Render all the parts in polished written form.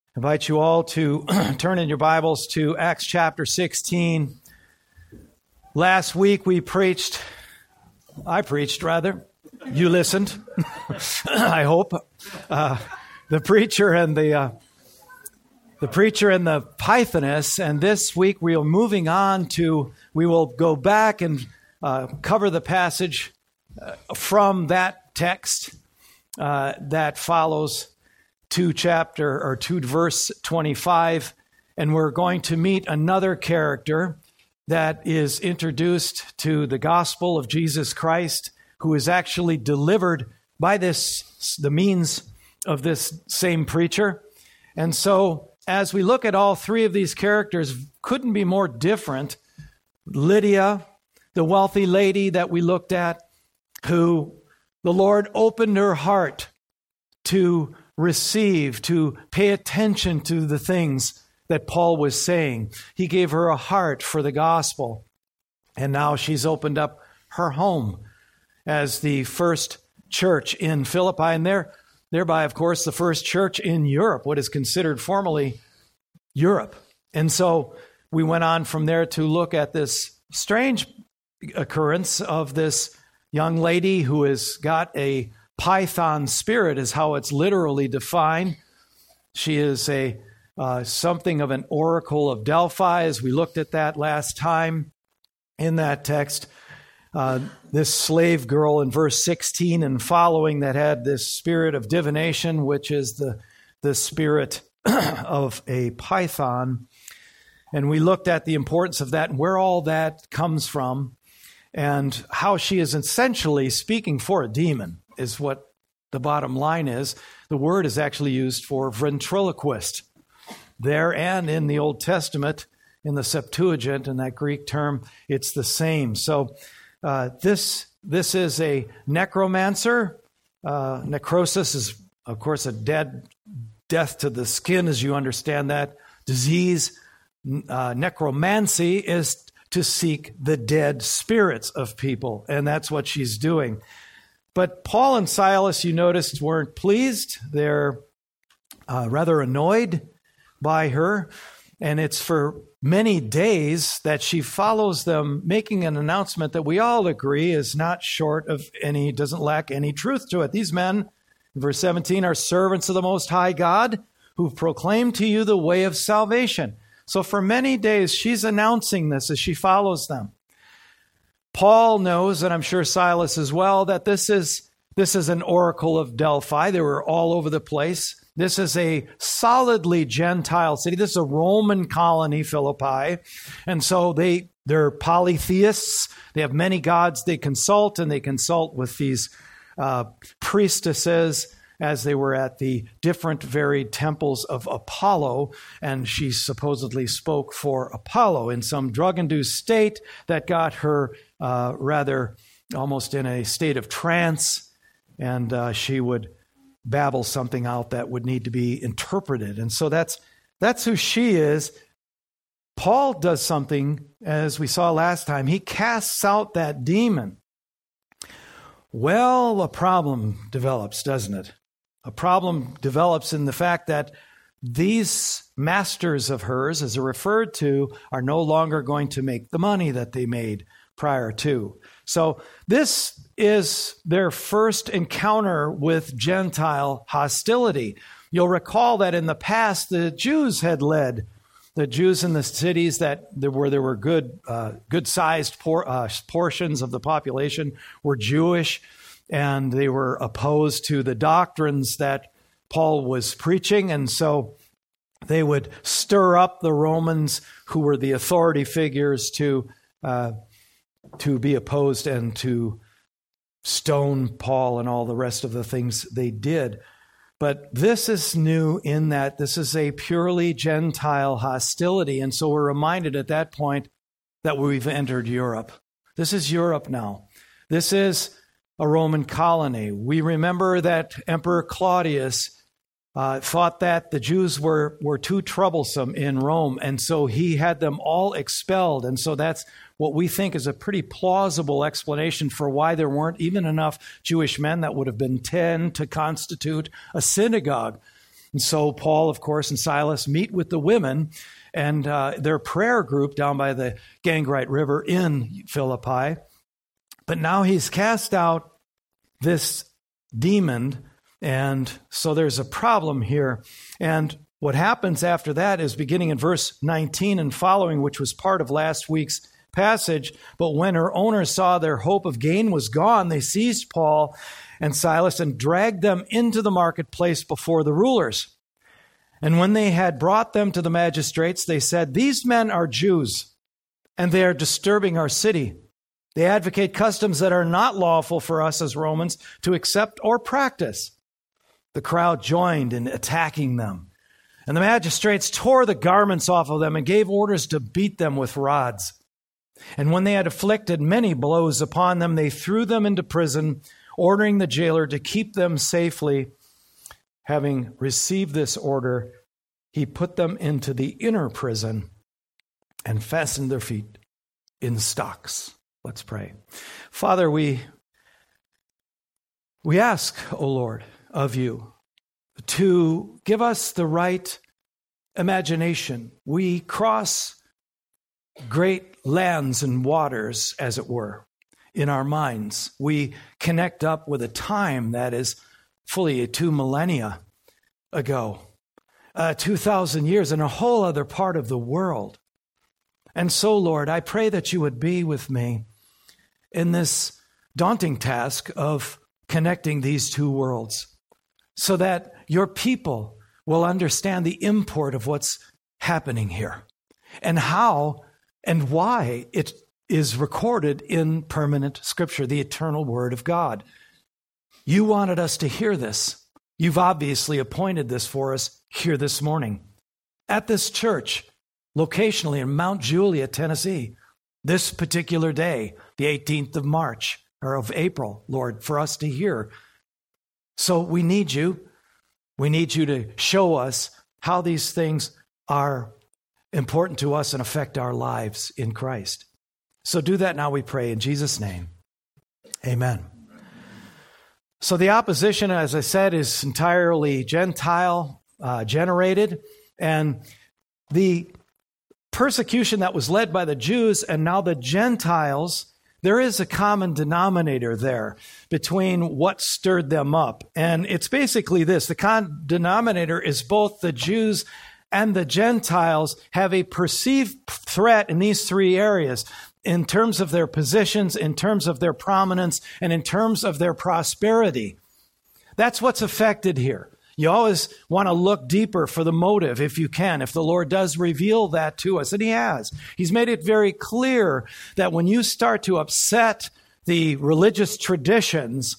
I invite you all to turn in your Bibles to Acts chapter 16. Last week I preached. You listened, I hope. The preacher and the Pythoness, and this week we will go back and cover the passage from that text that follows to verse 25, and we're going to meet another character that is introduced to the gospel of Jesus Christ, who is actually delivered by the means of this same preacher. And so as we look at all three of these characters, couldn't be more different. Lydia, the wealthy lady that we looked at, who the Lord opened her heart to receive, to pay attention to the things that Paul was saying. He gave her a heart for the gospel. And now she's opened up her home as the first church in Philippi, and thereby, of course, the first church in Europe, what is considered formerly Europe. And so we went on from there to look at this strange occurrence of this young lady who has got a Python spirit, is how it's literally defined. She is something of an oracle of Delphi, as we looked at that last time in that text. This slave girl in verse 16 and following that had this spirit of divination, which is the spirit of a python. And we looked at the importance of that and where all that comes from, and how she is essentially speaking for a demon is what the bottom line is. The word is actually used for ventriloquist there, and in the Old Testament, in the Septuagint, in that Greek term, it's the same. So this is a necromancer. Necrosis is, of course, a death to the skin, as you understand that disease. Necromancy is to seek the dead spirits of people, and that's what she's doing. But Paul and Silas, you noticed, weren't pleased. They're rather annoyed by her, and it's for many days that she follows them, making an announcement that we all agree is not short of doesn't lack any truth to it. These men, in verse 17, are servants of the Most High God, who proclaim to you the way of salvation. So for many days, she's announcing this as she follows them. Paul knows, and I'm sure Silas as well, that this is an oracle of Delphi. They were all over the place. This is a solidly Gentile city. This is a Roman colony, Philippi. And so they're polytheists. They have many gods they consult, and they consult with these priestesses as they were at the different varied temples of Apollo, and she supposedly spoke for Apollo in some drug-induced state that got her rather almost in a state of trance, and she would babble something out that would need to be interpreted. And so that's who she is. Paul does something, as we saw last time. He casts out that demon. Well, a problem develops, doesn't it? A problem develops in the fact that these masters of hers, as they're referred to, are no longer going to make the money that they made prior to. So this is their first encounter with Gentile hostility. You'll recall that in the past, the Jews had led. The Jews in the cities where there were good-sized portions of the population were Jewish, and they were opposed to the doctrines that Paul was preaching. And so they would stir up the Romans, who were the authority figures, to be opposed and to stone Paul and all the rest of the things they did. But this is new in that this is a purely Gentile hostility. And so we're reminded at that point that we've entered Europe. This is Europe now. This is a Roman colony. We remember that Emperor Claudius thought that the Jews were too troublesome in Rome, and so he had them all expelled. And so that's what we think is a pretty plausible explanation for why there weren't even enough Jewish men that would have been 10 to constitute a synagogue. And so Paul, of course, and Silas meet with the women and their prayer group down by the Gangrite River in Philippi. But now he's cast out this demon, and so there's a problem here. And what happens after that is beginning in verse 19 and following, which was part of last week's passage. But when her owners saw their hope of gain was gone, they seized Paul and Silas and dragged them into the marketplace before the rulers. And when they had brought them to the magistrates, they said, "These men are Jews, and they are disturbing our city. They advocate customs that are not lawful for us as Romans to accept or practice." The crowd joined in attacking them. And the magistrates tore the garments off of them and gave orders to beat them with rods. And when they had inflicted many blows upon them, they threw them into prison, ordering the jailer to keep them safely. Having received this order, he put them into the inner prison and fastened their feet in stocks. Let's pray. Father, we ask, O Lord, of you to give us the right imagination. We cross great lands and waters, as it were, in our minds. We connect up with a time that is fully 2 millennia ago, 2,000 years in a whole other part of the world. And so, Lord, I pray that you would be with me in this daunting task of connecting these two worlds so that your people will understand the import of what's happening here and how and why it is recorded in permanent Scripture, the eternal Word of God. You wanted us to hear this. You've obviously appointed this for us here this morning at this church, locationally in Mount Juliet, Tennessee, this particular day, the 18th of March or of April, Lord, for us to hear. So we need you. We need you to show us how these things are important to us and affect our lives in Christ. So do that now, we pray, in Jesus' name. Amen. So the opposition, as I said, is entirely Gentile generated, and the persecution that was led by the Jews and now the Gentiles, there is a common denominator there between what stirred them up. And it's basically this. The common denominator is both the Jews and the Gentiles have a perceived threat in these three areas in terms of their positions, in terms of their prominence, and in terms of their prosperity. That's what's affected here. You always want to look deeper for the motive if you can, if the Lord does reveal that to us. And he has. He's made it very clear that when you start to upset the religious traditions,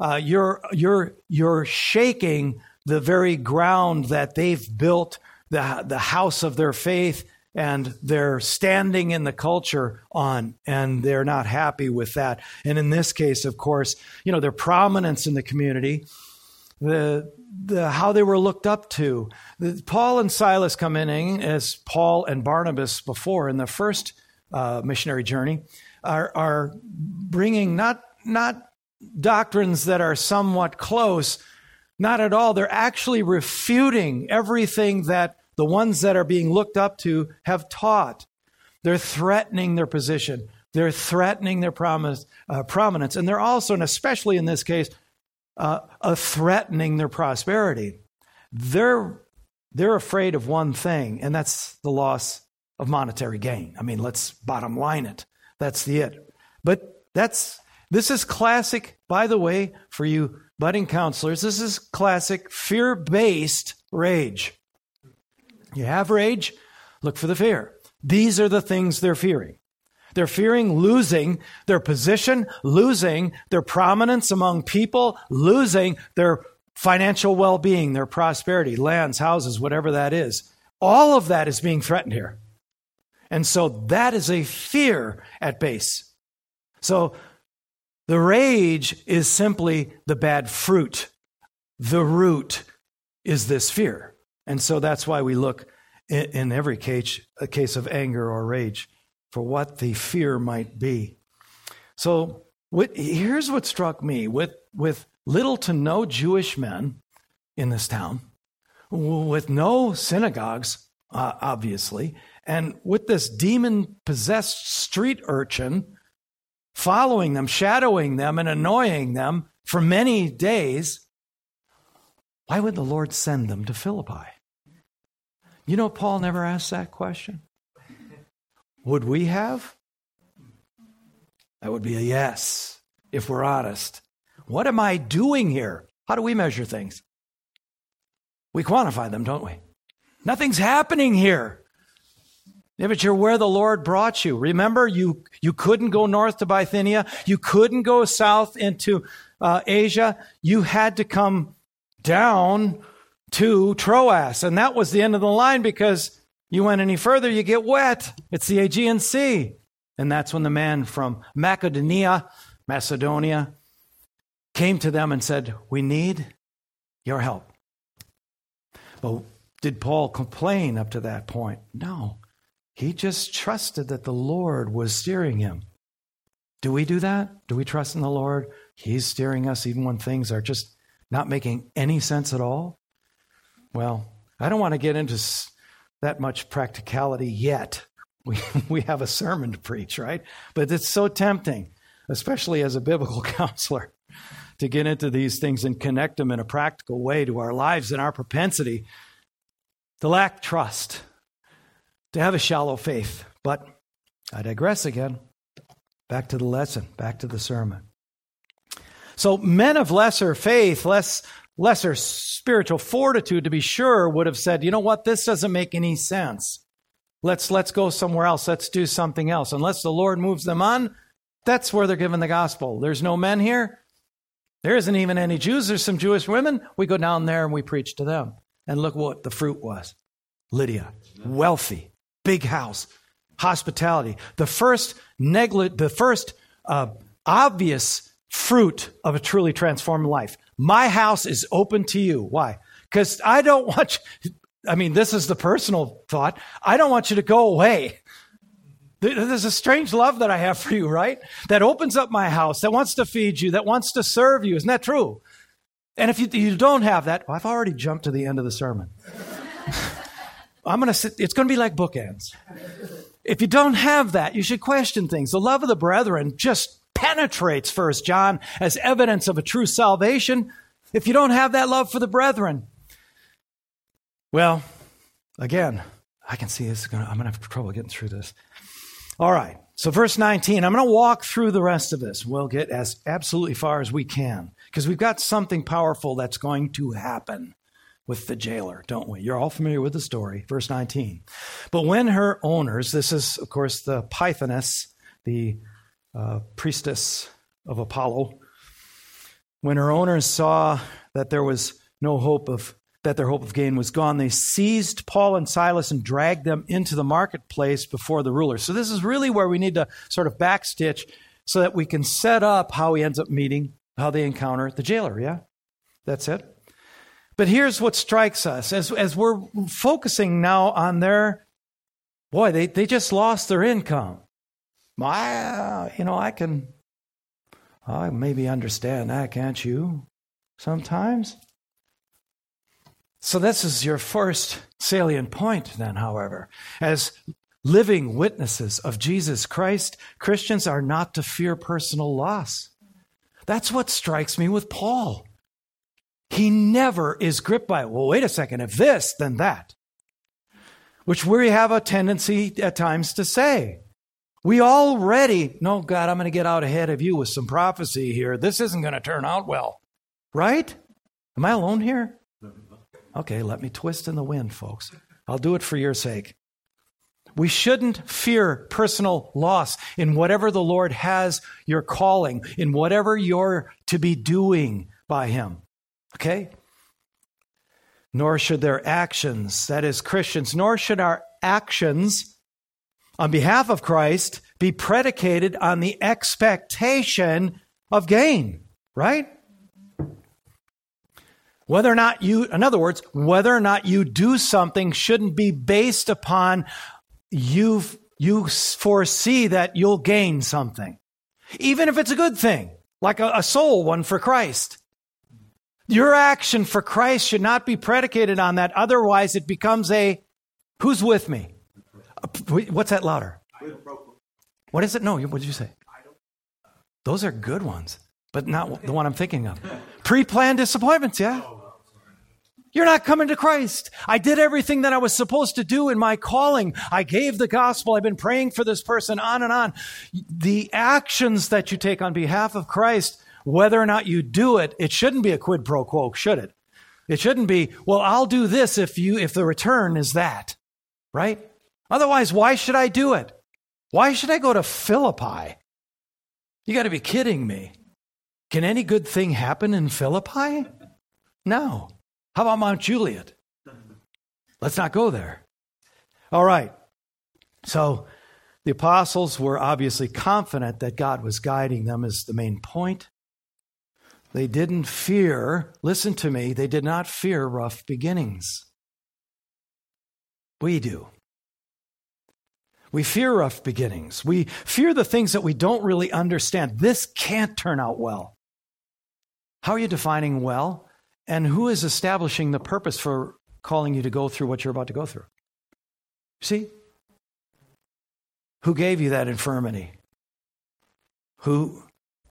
you're shaking the very ground that they've built the house of their faith and they're standing in the culture on, and they're not happy with that. And in this case, of course, their prominence in the community, the how they were looked up to. Paul and Silas come in as Paul and Barnabas before in the first missionary journey are bringing not doctrines that are somewhat close, not at all. They're actually refuting everything that the ones that are being looked up to have taught. They're threatening their position. They're threatening their prominence. And they're also, and especially in this case, threatening their prosperity. They're afraid of one thing, and that's the loss of monetary gain. I mean, let's bottom line it. That's it. But this is classic, by the way, for you budding counselors, this is classic fear-based rage. You have rage, look for the fear. These are the things they're fearing. They're fearing losing their position, losing their prominence among people, losing their financial well-being, their prosperity, lands, houses, whatever that is. All of that is being threatened here. And so that is a fear at base. So the rage is simply the bad fruit. The root is this fear. And so that's why we look in every case, a case of anger or rage, for what the fear might be. So here's what struck me. With little to no Jewish men in this town, with no synagogues, obviously, and with this demon-possessed street urchin following them, shadowing them, and annoying them for many days, why would the Lord send them to Philippi? You know, Paul never asked that question. Would we have? That would be a yes, if we're honest. What am I doing here? How do we measure things? We quantify them, don't we? Nothing's happening here. Yeah, but you're where the Lord brought you. Remember, you couldn't go north to Bithynia. You couldn't go south into Asia. You had to come down to Troas. And that was the end of the line, because you went any further, you get wet. It's the Aegean Sea. And that's when the man from Macedonia came to them and said, we need your help. Well, did Paul complain up to that point? No. He just trusted that the Lord was steering him. Do we do that? Do we trust in the Lord? He's steering us even when things are just not making any sense at all? Well, I don't want to get into that much practicality yet. We have a sermon to preach, right? But it's so tempting, especially as a biblical counselor, to get into these things and connect them in a practical way to our lives and our propensity to lack trust, to have a shallow faith. But I digress again. Back to the lesson, back to the sermon. So men of lesser faith, lesser spiritual fortitude, to be sure, would have said, you know what, this doesn't make any sense. Let's go somewhere else. Let's do something else. Unless the Lord moves them on, that's where they're given the gospel. There's no men here. There isn't even any Jews. There's some Jewish women. We go down there and we preach to them. And look what the fruit was. Lydia, wealthy, big house, hospitality. The first obvious fruit of a truly transformed life. My house is open to you. Why? Because I don't want you, this is the personal thought. I don't want you to go away. There's a strange love that I have for you, right? That opens up my house, that wants to feed you, that wants to serve you. Isn't that true? And if you don't have that, I've already jumped to the end of the sermon. It's going to be like bookends. If you don't have that, you should question things. The love of the brethren just penetrates 1 John as evidence of a true salvation. If you don't have that love for the brethren, well, again, I can see I'm going to have trouble getting through this. All right. So verse 19, I'm going to walk through the rest of this. We'll get as absolutely far as we can, because we've got something powerful that's going to happen with the jailer, don't we? You're all familiar with the story. Verse 19. But when her owners, this is, of course, the Pythoness, the priestess of Apollo, when her owners saw that there was no hope that their hope of gain was gone, they seized Paul and Silas and dragged them into the marketplace before the ruler. So this is really where we need to sort of backstitch so that we can set up how he ends up meeting, how they encounter the jailer, yeah? That's it. But here's what strikes us. As we're focusing now on they just lost their income. I maybe understand that, can't you? Sometimes. So this is your first salient point then, however. As living witnesses of Jesus Christ, Christians are not to fear personal loss. That's what strikes me with Paul. He never is gripped by, well, wait a second, if this, then that. Which we have a tendency at times to say. We already, no, God, I'm going to get out ahead of you with some prophecy here. This isn't going to turn out well. Right? Am I alone here? Okay, let me twist in the wind, folks. I'll do it for your sake. We shouldn't fear personal loss in whatever the Lord has your calling, in whatever you're to be doing by Him. Okay? Nor should their actions, that is Christians, nor should our actions on behalf of Christ be predicated on the expectation of gain, right? Whether or not whether or not you do something shouldn't be based upon you foresee that you'll gain something. Even if it's a good thing, like a soul won for Christ. Your action for Christ should not be predicated on that. Otherwise, it becomes a, who's with me? What's that louder? What is it? No, what did you say? Those are good ones, but not the one I'm thinking of. Pre-planned disappointments, yeah? You're not coming to Christ. I did everything that I was supposed to do in my calling. I gave the gospel. I've been praying for this person, on and on. The actions that you take on behalf of Christ, whether or not you do it, it shouldn't be a quid pro quo, should it? It shouldn't be, well, I'll do this if the return is that, right? Otherwise, why should I do it? Why should I go to Philippi? You got to be kidding me. Can any good thing happen in Philippi? No. How about Mount Juliet? Let's not go there. All right. So the apostles were obviously confident that God was guiding them, is the main point. They didn't fear, listen to me, they did not fear rough beginnings. We do. We fear rough beginnings. We fear the things that we don't really understand. This can't turn out well. How are you defining well? And who is establishing the purpose for calling you to go through what you're about to go through? See? Who gave you that infirmity? Who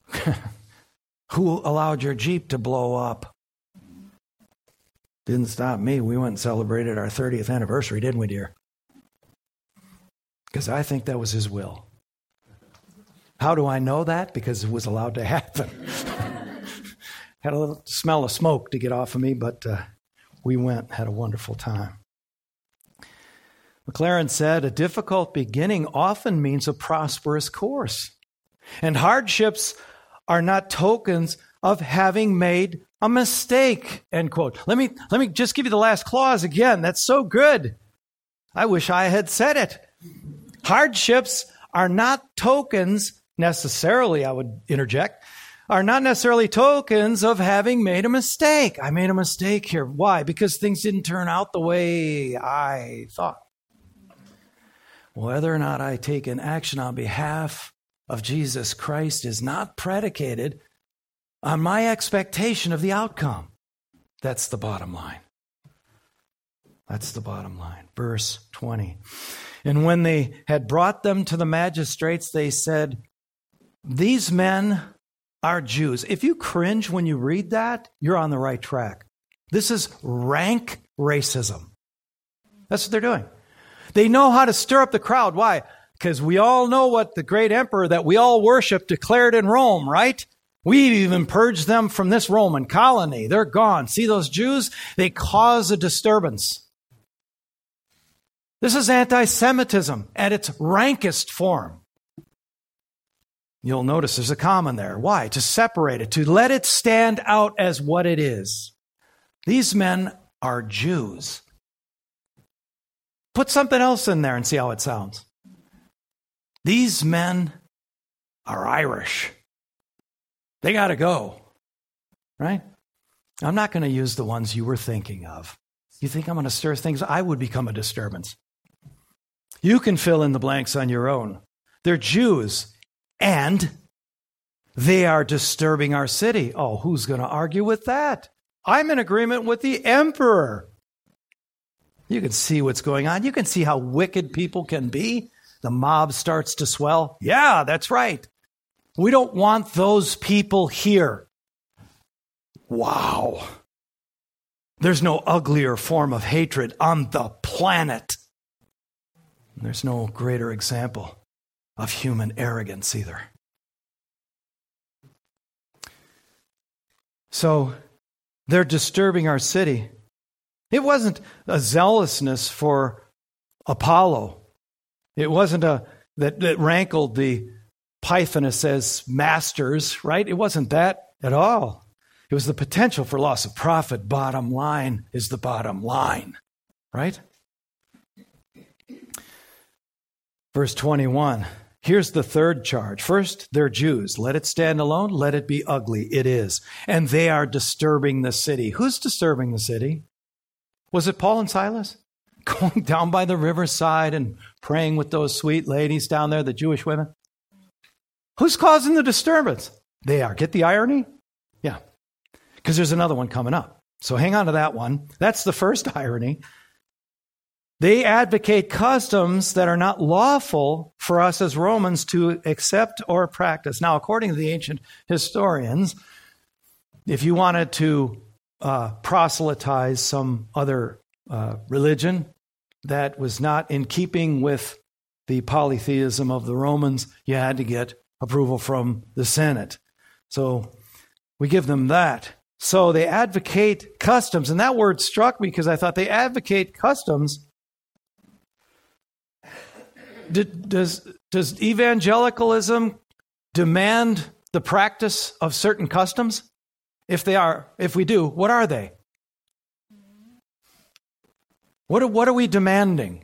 allowed your Jeep to blow up? Didn't stop me. We went and celebrated our 30th anniversary, didn't we, dear? Because I think that was his will. How do I know that? Because it was allowed to happen. Had a little smell of smoke to get off of me, but we went, had a wonderful time. McLaren said, a difficult beginning often means a prosperous course. And hardships are not tokens of having made a mistake, end quote. Let me just give you the last clause again. That's so good. I wish I had said it. Hardships are not tokens necessarily, I would interject, are not necessarily tokens of having made a mistake. I made a mistake here. Why? Because things didn't turn out the way I thought. Whether or not I take an action on behalf of Jesus Christ is not predicated on my expectation of the outcome. That's the bottom line. That's the bottom line. Verse 20. And when they had brought them to the magistrates, they said, these men are Jews. If you cringe when you read that, you're on the right track. This is rank racism. That's what they're doing. They know how to stir up the crowd. Why? Because we all know what the great emperor that we all worship declared in Rome, right? We've even purged them from this Roman colony. They're gone. See those Jews? They cause a disturbance. This is anti-Semitism at its rankest form. You'll notice there's a comma there. Why? To separate it, to let it stand out as what it is. These men are Jews. Put something else in there and see how it sounds. These men are Irish. They got to go, right? I'm not going to use the ones you were thinking of. You think I'm going to stir things? I would become a disturbance. You can fill in the blanks on your own. They're Jews, and they are disturbing our city. Oh, who's going to argue with that? I'm in agreement with the emperor. You can see what's going on. You can see how wicked people can be. The mob starts to swell. Yeah, that's right. We don't want those people here. Wow. There's no uglier form of hatred on the planet. There's no greater example of human arrogance either. So they're disturbing our city. It wasn't a zealousness for Apollo. It wasn't that rankled the Pythonists as masters, right? It wasn't that at all. It was the potential for loss of profit. Bottom line is the bottom line, right? Verse 21, here's the third charge. First, they're Jews. Let it stand alone. Let it be ugly. It is. And they are disturbing the city. Who's disturbing the city? Was it Paul and Silas? Going down by the riverside and praying with those sweet ladies down there, the Jewish women? Who's causing the disturbance? They are. Get the irony? Yeah. because there's another one coming up. So hang on to that one. That's the first irony. They advocate customs that are not lawful for us as Romans to accept or practice. Now, according to the ancient historians, if you wanted to proselytize some other religion that was not in keeping with the polytheism of the Romans, you had to get approval from the Senate. So we give them that. So they advocate customs. And that word struck me because I thought they advocate customs. Does evangelicalism demand the practice of certain customs? If we do, what are they? What are we demanding?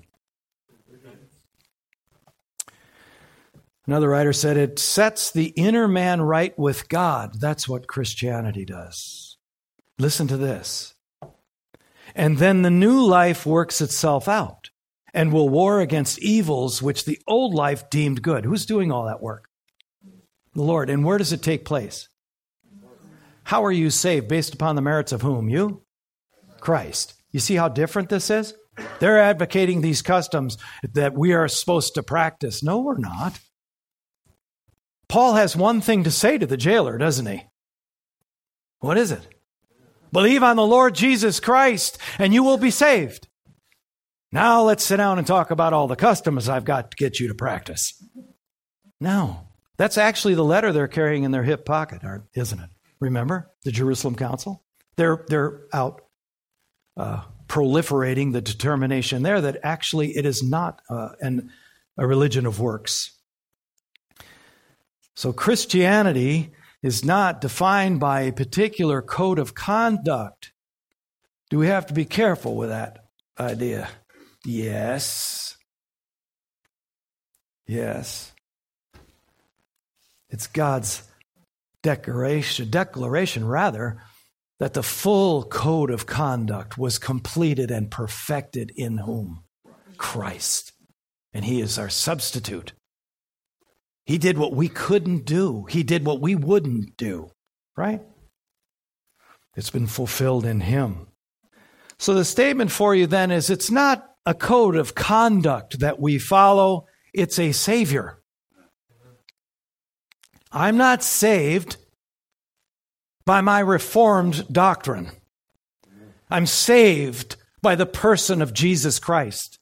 Another writer said it sets the inner man right with God. That's what Christianity does. Listen to this. And then the new life works itself out and will war against evils which the old life deemed good. Who's doing all that work? The Lord. And where does it take place? How are you saved? Based upon the merits of whom? You? Christ. You see how different this is? They're advocating these customs that we are supposed to practice. No, we're not. Paul has one thing to say to the jailer, doesn't he? What is it? Believe on the Lord Jesus Christ and you will be saved. Now let's sit down and talk about all the customs I've got to get you to practice. No, that's actually the letter they're carrying in their hip pocket, isn't it? Remember the Jerusalem Council? They're out proliferating the determination there that actually it is not a religion of works. So Christianity is not defined by a particular code of conduct. Do we have to be careful with that idea? Yes. Yes. It's God's declaration that the full code of conduct was completed and perfected in whom? Christ. And he is our substitute. He did what we couldn't do. He did what we wouldn't do, right? It's been fulfilled in him. So the statement for you then is it's not a code of conduct that we follow. It's a Savior. I'm not saved by my Reformed doctrine. I'm saved by the person of Jesus Christ.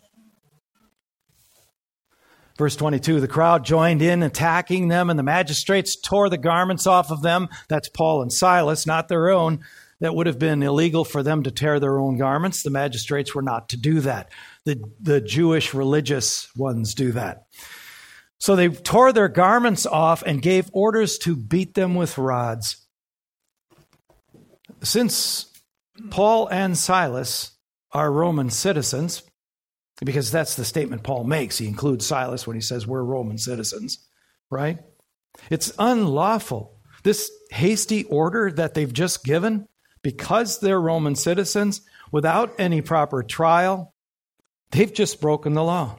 Verse 22, the crowd joined in attacking them, and the magistrates tore the garments off of them. That's Paul and Silas, not their own. That would have been illegal for them to tear their own garments. The magistrates were not to do that. The Jewish religious ones do that. So they tore their garments off and gave orders to beat them with rods. Since Paul and Silas are Roman citizens, because that's the statement Paul makes. He includes Silas when he says we're Roman citizens, right? It's unlawful. This hasty order that they've just given, because they're Roman citizens, without any proper trial, they've just broken the law.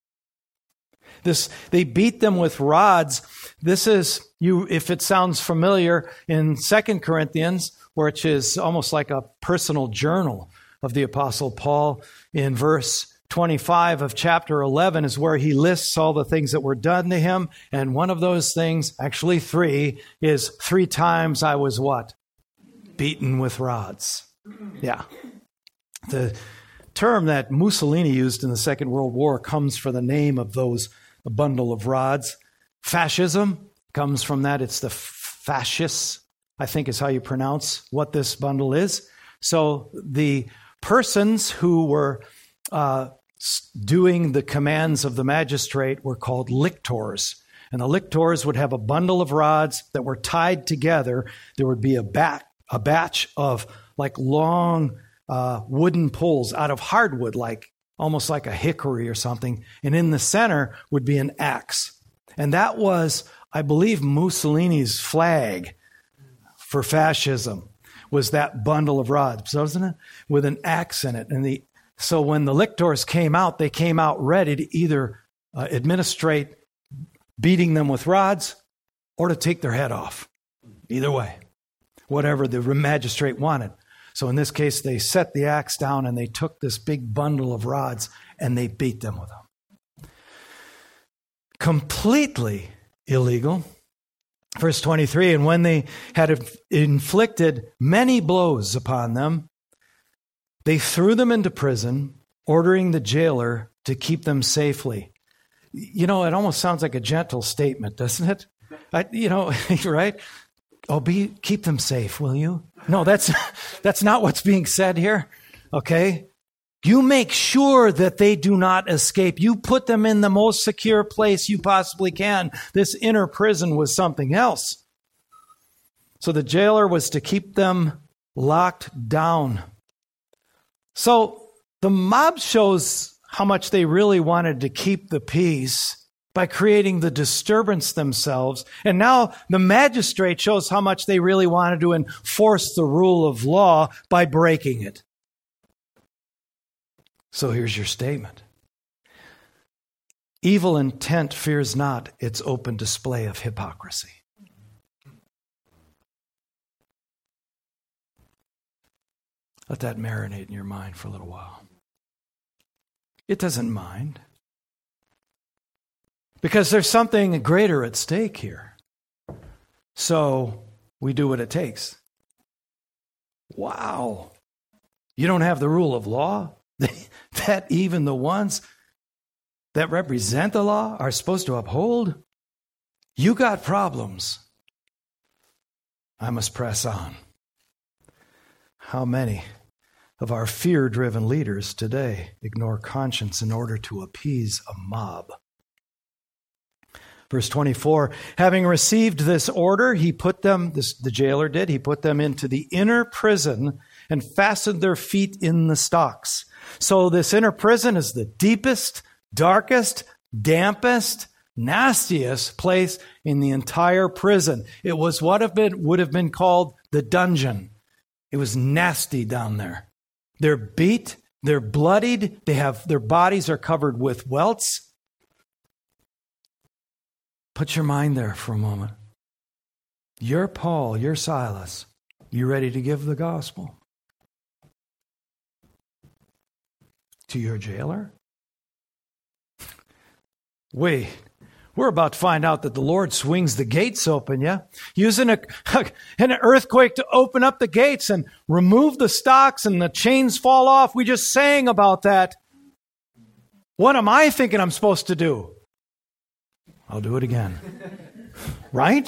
They beat them with rods. This is, if it sounds familiar, in 2 Corinthians, which is almost like a personal journal of the Apostle Paul, in verse 25 of chapter 11 is where he lists all the things that were done to him. And one of those things, actually 3, is 3 times I was what? Beaten with rods. Yeah. The term that Mussolini used in the Second World War comes from the name of a bundle of rods. Fascism comes from that. It's the fascists, I think is how you pronounce what this bundle is. So the persons who were doing the commands of the magistrate were called lictors. And the lictors would have a bundle of rods that were tied together. There would be a batch of like long wooden poles out of hardwood, like almost like a hickory or something. And in the center would be an axe. And that was, I believe, Mussolini's flag for fascism, was that bundle of rods, wasn't it? With an axe in it. And so when the lictors came out, they came out ready to either administrate beating them with rods or to take their head off. Either way. whatever the magistrate wanted. So in this case, they set the axe down and they took this big bundle of rods and they beat them with them. Completely illegal. Verse 23, and when they had inflicted many blows upon them, they threw them into prison, ordering the jailer to keep them safely. You know, it almost sounds like a gentle statement, doesn't it? Right? Oh, keep them safe, will you? No, that's not what's being said here. Okay? You make sure that they do not escape. You put them in the most secure place you possibly can. This inner prison was something else. So the jailer was to keep them locked down. So the mob shows how much they really wanted to keep the peace by creating the disturbance themselves. And now the magistrate shows how much they really wanted to enforce the rule of law by breaking it. So here's your statement. Evil intent fears not its open display of hypocrisy. Let that marinate in your mind for a little while. It doesn't mind. Because there's something greater at stake here. So we do what it takes. Wow. You don't have the rule of law? That even the ones that represent the law are supposed to uphold? You got problems. I must press on. How many of our fear-driven leaders today ignore conscience in order to appease a mob? Verse 24, having received this order, the jailer did, he put them into the inner prison and fastened their feet in the stocks. So this inner prison is the deepest, darkest, dampest, nastiest place in the entire prison. It was what would have been called the dungeon. It was nasty down there. They're beat, they're bloodied, their bodies are covered with welts. Put your mind there for a moment. You're Paul, you're Silas. You ready to give the gospel to your jailer? Wait, we're about to find out that the Lord swings the gates open, yeah? Using an earthquake to open up the gates and remove the stocks and the chains fall off. We just sang about that. What am I thinking I'm supposed to do? I'll do it again. Right?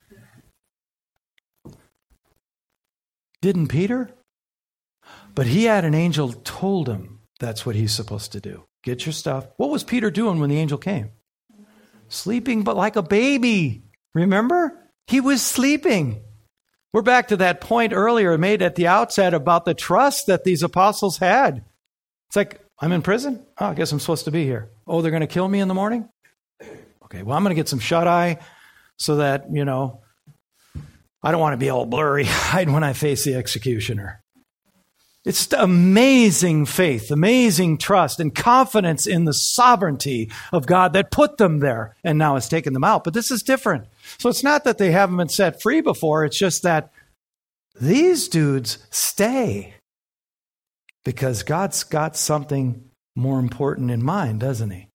Didn't Peter? But he had an angel told him that's what he's supposed to do. Get your stuff. What was Peter doing when the angel came? Sleeping, but like a baby. Remember? He was sleeping. We're back to that point earlier made at the outset about the trust that these apostles had. It's like, I'm in prison? Oh, I guess I'm supposed to be here. Oh, they're going to kill me in the morning? Okay, well, I'm going to get some shut-eye so that, I don't want to be all blurry-eyed when I face the executioner. It's amazing faith, amazing trust, and confidence in the sovereignty of God that put them there and now has taken them out. But this is different. So it's not that they haven't been set free before. It's just that these dudes stay because God's got something more important in mind, doesn't he?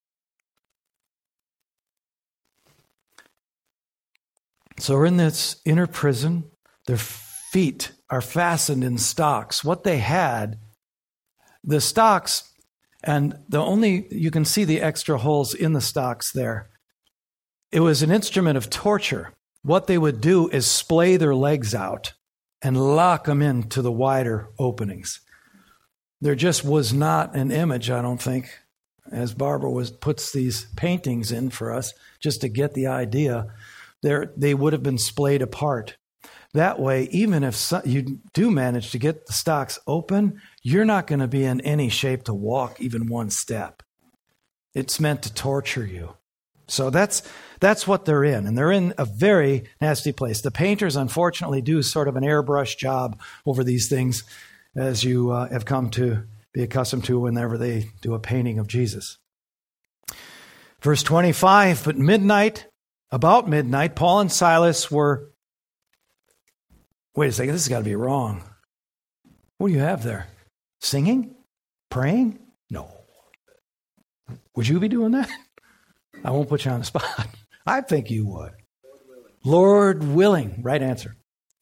So we're in this inner prison. Their feet are fastened in stocks. What they had, the stocks, and you can see the extra holes in the stocks there. It was an instrument of torture. What they would do is splay their legs out and lock them into the wider openings. There just was not an image, I don't think, as Barbara puts these paintings in for us, just to get the idea. They would have been splayed apart. That way, even if you do manage to get the stocks open, you're not going to be in any shape to walk even one step. It's meant to torture you. So that's what they're in, and they're in a very nasty place. The painters, unfortunately, do sort of an airbrush job over these things, as you have come to be accustomed to whenever they do a painting of Jesus. Verse 25, about midnight, Paul and Silas were Wait a second, this has got to be wrong. What do you have there? Singing? Praying? No. Would you be doing that? I won't put you on the spot. I think you would. Lord willing. Right answer.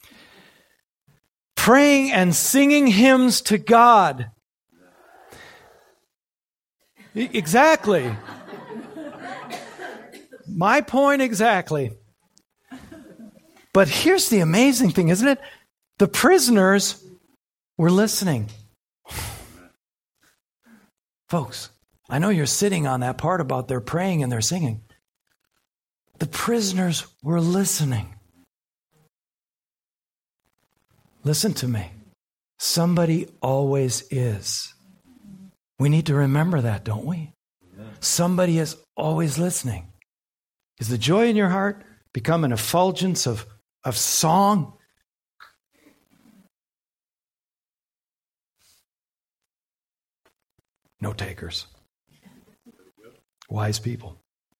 Praying and singing hymns to God. Exactly. My point exactly. But here's the amazing thing, isn't it? The prisoners were listening. Folks, I know you're sitting on that part about their praying and their singing. The prisoners were listening. Listen to me. Somebody always is. We need to remember that, don't we? Somebody is always listening. Is the joy in your heart become an effulgence of song? No takers. Wise people.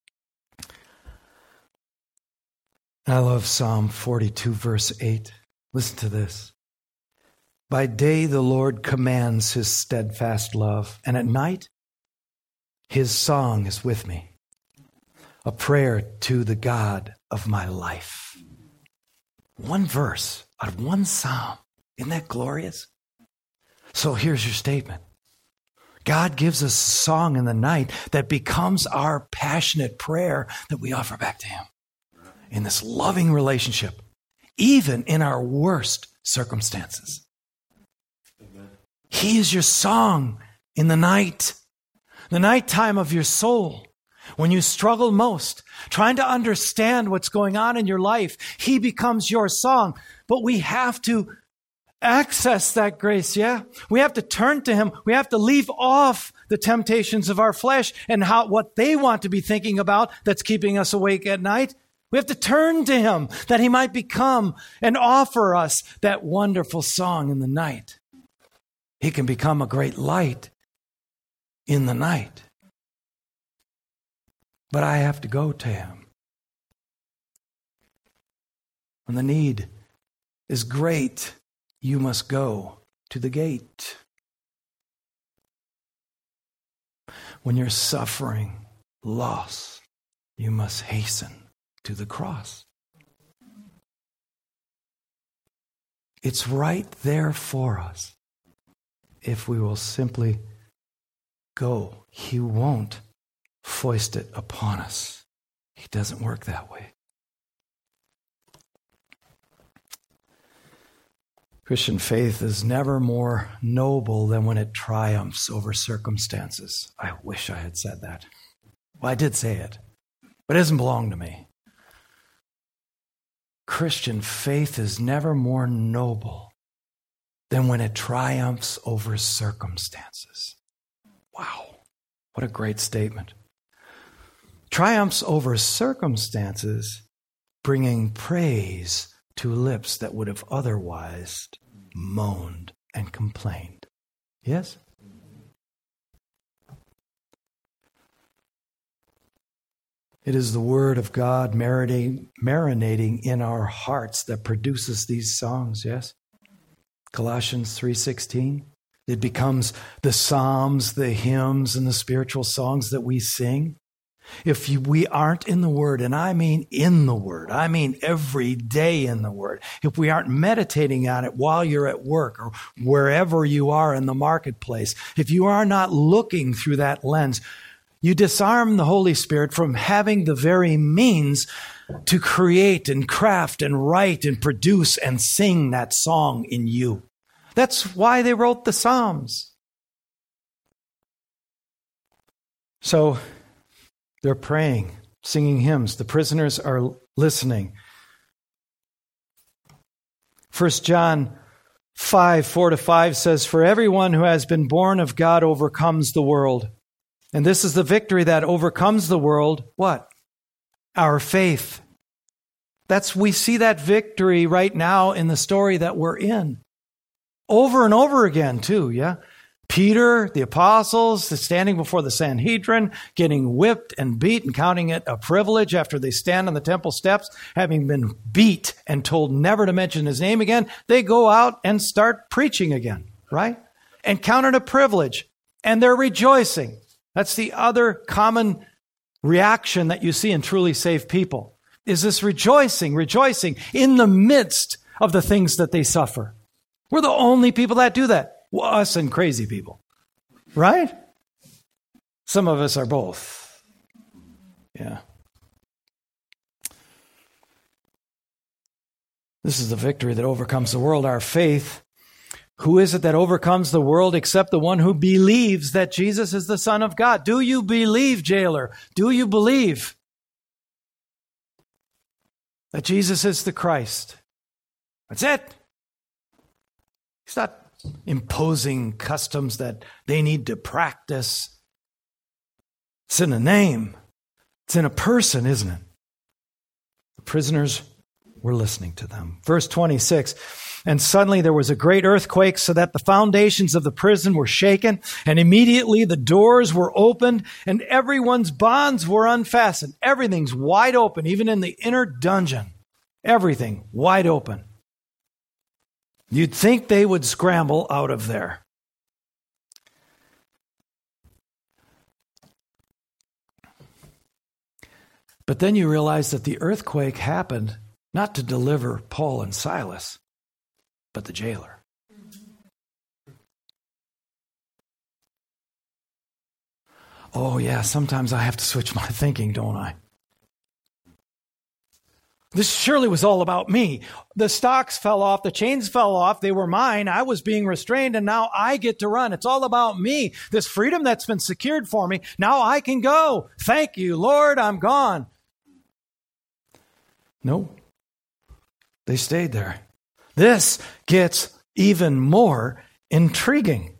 I love Psalm 42, verse 8. Listen to this. By day the Lord commands his steadfast love, and at night his song is with me, a prayer to the God of my life. One verse out of one psalm. Isn't that glorious? So here's your statement. God gives us a song in the night that becomes our passionate prayer that we offer back to him in this loving relationship, even in our worst circumstances. He is your song in the nighttime of your soul, when you struggle most, trying to understand what's going on in your life. He becomes your song. But we have to access that grace, yeah? We have to turn to him. We have to leave off the temptations of our flesh and what they want to be thinking about that's keeping us awake at night. We have to turn to him that he might become and offer us that wonderful song in the night. He can become a great light in the night. But I have to go to him. When the need is great, you must go to the gate. When you're suffering loss, you must hasten to the cross. It's right there for us if we will simply go. He won't foist it upon us. He doesn't work that way. Christian faith is never more noble than when it triumphs over circumstances. I wish I had said that. Well, I did say it, but it doesn't belong to me. Christian faith is never more noble than when it triumphs over circumstances. Wow, what a great statement. Triumphs over circumstances, bringing praise to lips that would have otherwise moaned and complained. Yes? It is the word of God marinating in our hearts that produces these songs, yes? Colossians 3:16. It becomes the psalms, the hymns, and the spiritual songs that we sing. If we aren't in the Word, and I mean in the Word, I mean every day in the Word, if we aren't meditating on it while you're at work or wherever you are in the marketplace, if you are not looking through that lens, you disarm the Holy Spirit from having the very means to create and craft and write and produce and sing that song in you. That's why they wrote the Psalms. So they're praying, singing hymns. The prisoners are listening. 1 John 5:4-5 says, "For everyone who has been born of God overcomes the world. And this is the victory that overcomes the world." What? Our faith. We see that victory right now in the story that we're in. Over and over again, too, yeah? Peter, the apostles, standing before the Sanhedrin, getting whipped and beat and counting it a privilege after they stand on the temple steps, having been beat and told never to mention his name again, they go out and start preaching again, right? And count it a privilege. And they're rejoicing. That's the other common reaction that you see in truly saved people, is this rejoicing in the midst of the things that they suffer. We're the only people that do that. Well, us and crazy people, right? Some of us are both. Yeah. This is the victory that overcomes the world, our faith. Who is it that overcomes the world except the one who believes that Jesus is the Son of God? Do you believe, jailer? Do you believe that Jesus is the Christ? That's it. He's not imposing customs that they need to practice. It's in a name. It's in a person, isn't it? The prisoners were listening to them. Verse 26, and suddenly there was a great earthquake so that the foundations of the prison were shaken, and immediately the doors were opened and everyone's bonds were unfastened. Everything's wide open, even in the inner dungeon. Everything wide open. You'd think they would scramble out of there. But then you realize that the earthquake happened not to deliver Paul and Silas, but the jailer. Oh yeah, sometimes I have to switch my thinking, don't I? This surely was all about me. The stocks fell off, the chains fell off, they were mine, I was being restrained, and now I get to run. It's all about me. This freedom that's been secured for me, now I can go. Thank you, Lord, I'm gone. No, they stayed there. This gets even more intriguing.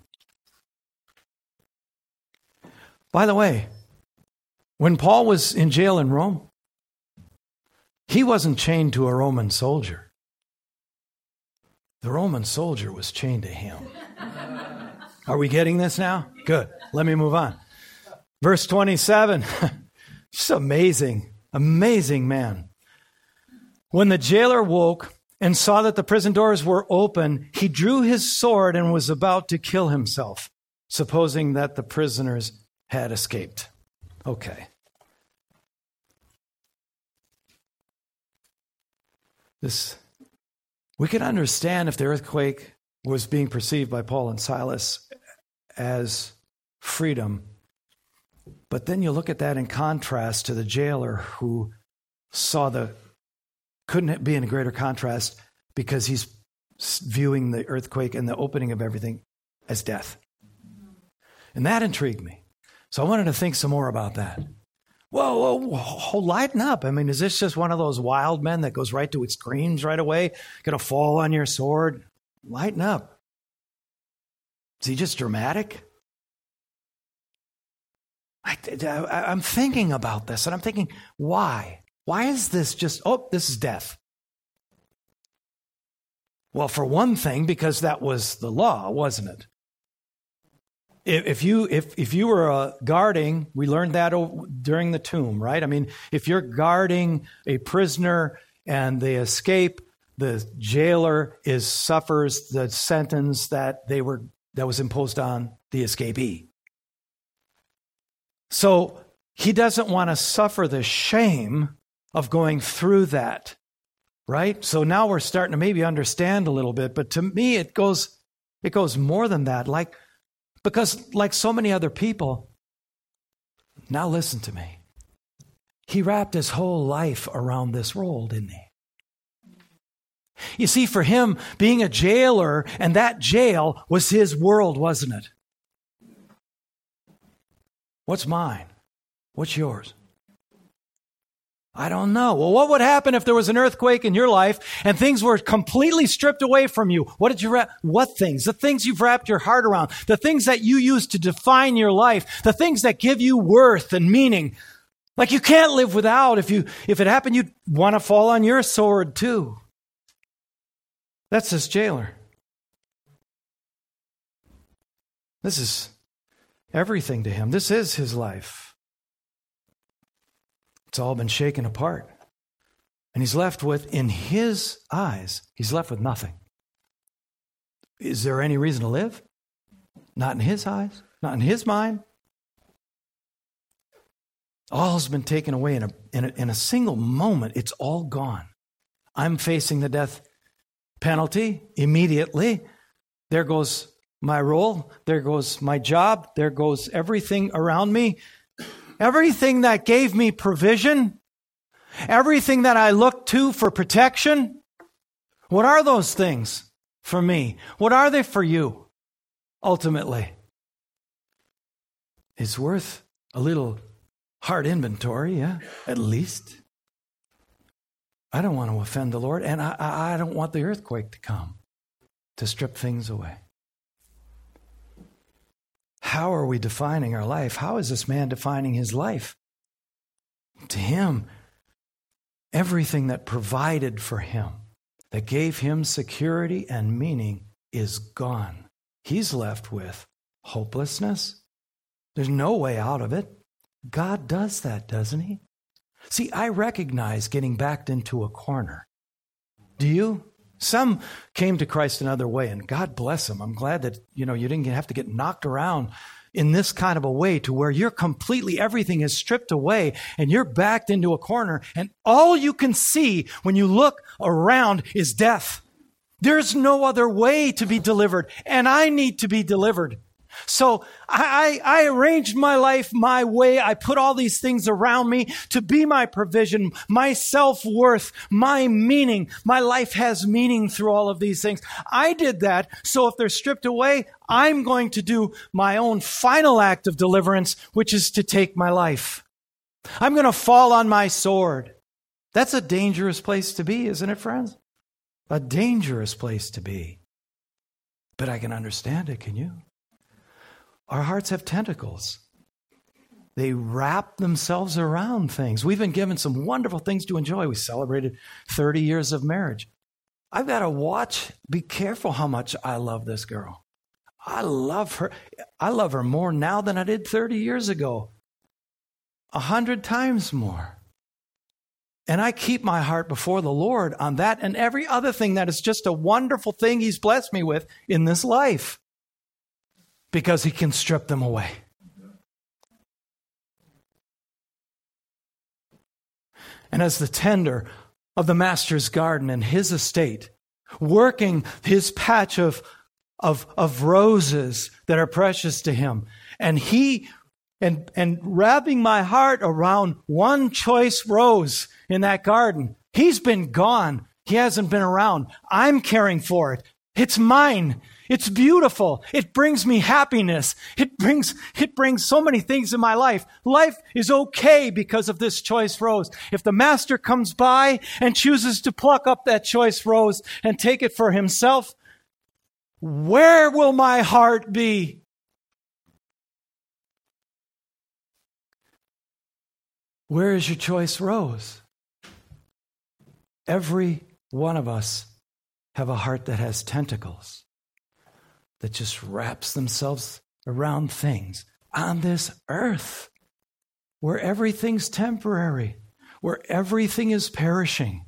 By the way, when Paul was in jail in Rome, he wasn't chained to a Roman soldier. The Roman soldier was chained to him. Are we getting this now? Good. Let me move on. Verse 27. Just amazing, amazing man. When the jailer woke and saw that the prison doors were open, he drew his sword and was about to kill himself, supposing that the prisoners had escaped. Okay. We could understand if the earthquake was being perceived by Paul and Silas as freedom. But then you look at that in contrast to the jailer who couldn't be in a greater contrast because he's viewing the earthquake and the opening of everything as death. And that intrigued me. So I wanted to think some more about that. Whoa, lighten up. I mean, is this just one of those wild men that goes right to extremes right away? Going to fall on your sword? Lighten up. Is he just dramatic? I'm thinking about this, and I'm thinking, why? Why is this just, this is death? Well, for one thing, because that was the law, wasn't it? If you were guarding, we learned that during the tomb, right? I mean, if you're guarding a prisoner and they escape, the jailer suffers the sentence that was imposed on the escapee. So he doesn't want to suffer the shame of going through that, right? So now we're starting to maybe understand a little bit, but to me it goes more than that. Because like so many other people, now listen to me. He wrapped his whole life around this role, didn't he? You see, for him, being a jailer and that jail was his world, wasn't it? What's mine? What's yours? I don't know. Well, what would happen if there was an earthquake in your life and things were completely stripped away from you? What things? The things you've wrapped your heart around, the things that you use to define your life, the things that give you worth and meaning. Like you can't live without. If it happened, you'd want to fall on your sword too. That's this jailer. This is everything to him. This is his life. It's all been shaken apart. And he's left with, in his eyes, he's left with nothing. Is there any reason to live? Not in his eyes, not in his mind. All has been taken away in a single moment. It's all gone. I'm facing the death penalty immediately. There goes my role. There goes my job. There goes everything around me. Everything that gave me provision. Everything that I looked to for protection. What are those things for me? What are they for you? Ultimately, it's worth a little hard inventory, yeah, at least. I don't want to offend the Lord, and I don't want the earthquake to come to strip things away. How are we defining our life? How is this man defining his life? To him, everything that provided for him, that gave him security and meaning, is gone. He's left with hopelessness. There's no way out of it. God does that, doesn't he? See, I recognize getting backed into a corner. Do you? Some came to Christ another way, and God bless them. I'm glad that, you didn't have to get knocked around in this kind of a way to where you're completely, everything is stripped away and you're backed into a corner, and all you can see when you look around is death. There's no other way to be delivered, and I need to be delivered. So I arranged my life my way. I put all these things around me to be my provision, my self-worth, my meaning. My life has meaning through all of these things. I did that, so if they're stripped away, I'm going to do my own final act of deliverance, which is to take my life. I'm going to fall on my sword. That's a dangerous place to be, isn't it, friends? A dangerous place to be. But I can understand it, can you? Our hearts have tentacles. They wrap themselves around things. We've been given some wonderful things to enjoy. We celebrated 30 years of marriage. I've got to be careful how much I love this girl. I love her. I love her more now than I did 30 years ago. 100 times more. And I keep my heart before the Lord on that and every other thing that is just a wonderful thing He's blessed me with in this life. Because He can strip them away. And as the tender of the master's garden and his estate, working his patch of roses that are precious to him, and wrapping my heart around one choice rose in that garden. He's been gone. He hasn't been around. I'm caring for it. It's mine. It's beautiful. It brings me happiness. It brings so many things in my life. Life is okay because of this choice rose. If the master comes by and chooses to pluck up that choice rose and take it for himself, where will my heart be? Where is your choice rose? Every one of us have a heart that has tentacles, that just wraps themselves around things on this earth where everything's temporary, where everything is perishing,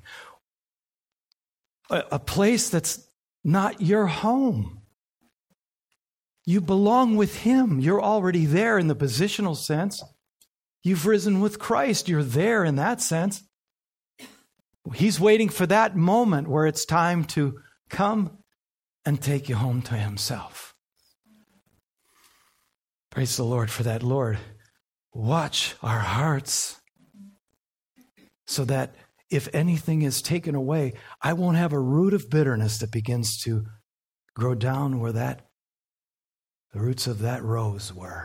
a place that's not your home. You belong with Him. You're already there in the positional sense. You've risen with Christ. You're there in that sense. He's waiting for that moment where it's time to come and take you home to Himself. Praise the Lord for that. Lord, watch our hearts so that if anything is taken away, I won't have a root of bitterness that begins to grow down where the roots of that rose were.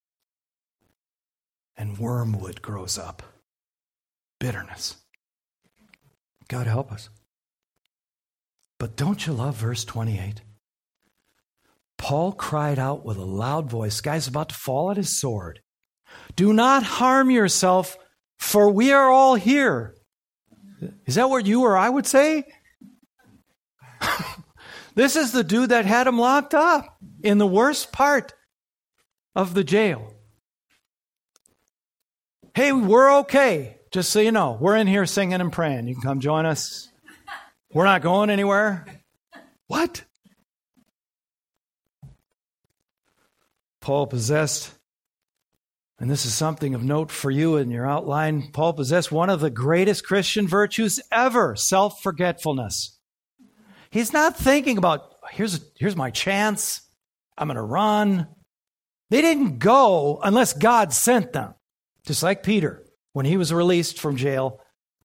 And wormwood grows up. Bitterness. God help us. But don't you love verse 28? Paul cried out with a loud voice. Guy's about to fall at his sword. Do not harm yourself, for we are all here. Is that what you or I would say? This is the dude that had him locked up in the worst part of the jail. Hey, we're okay. Just so you know, we're in here singing and praying. You can come join us. We're not going anywhere. What? Paul possessed, and this is something of note for you in your outline, Paul possessed one of the greatest Christian virtues ever, self-forgetfulness. He's not thinking about, here's my chance. I'm going to run. They didn't go unless God sent them. Just like Peter, when he was released from jail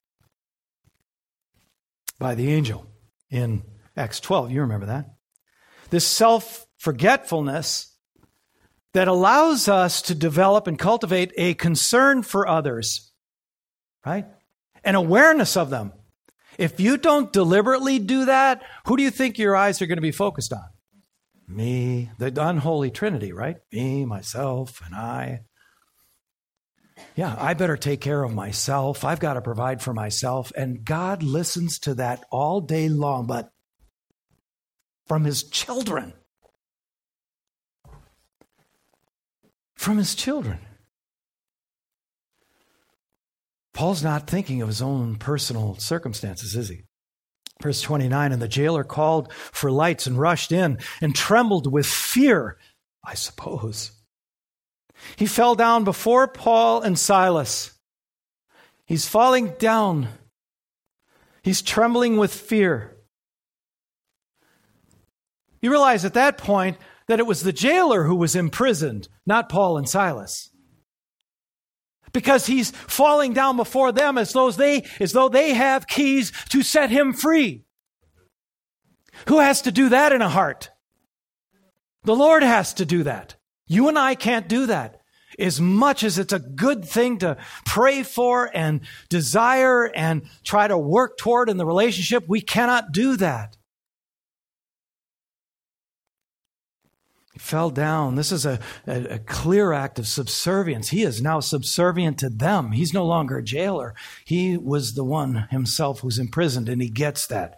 by the angel in Acts 12. You remember that. This self-forgetfulness that allows us to develop and cultivate a concern for others, right? An awareness of them. If you don't deliberately do that, who do you think your eyes are going to be focused on? Me, the unholy trinity, right? Me, myself, and I. Yeah, I better take care of myself. I've got to provide for myself. And God listens to that all day long, but from his children. From his children. Paul's not thinking of his own personal circumstances, is he? Verse 29, and the jailer called for lights and rushed in and trembled with fear, I suppose. He fell down before Paul and Silas. He's falling down. He's trembling with fear. You realize at that point that it was the jailer who was imprisoned, not Paul and Silas. Because he's falling down before them as though they have keys to set him free. Who has to do that in a heart? The Lord has to do that. You and I can't do that. As much as it's a good thing to pray for and desire and try to work toward in the relationship, we cannot do that. He fell down. This is a clear act of subservience. He is now subservient to them. He's no longer a jailer. He was the one himself who's imprisoned, and he gets that.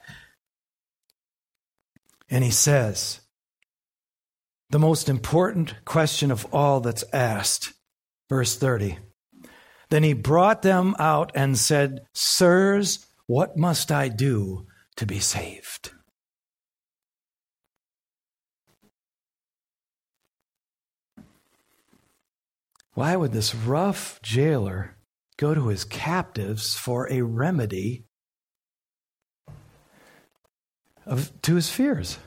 And he says, the most important question of all that's asked, verse 30. Then he brought them out and said, Sirs, what must I do to be saved? Why would this rough jailer go to his captives for a remedy to his fears?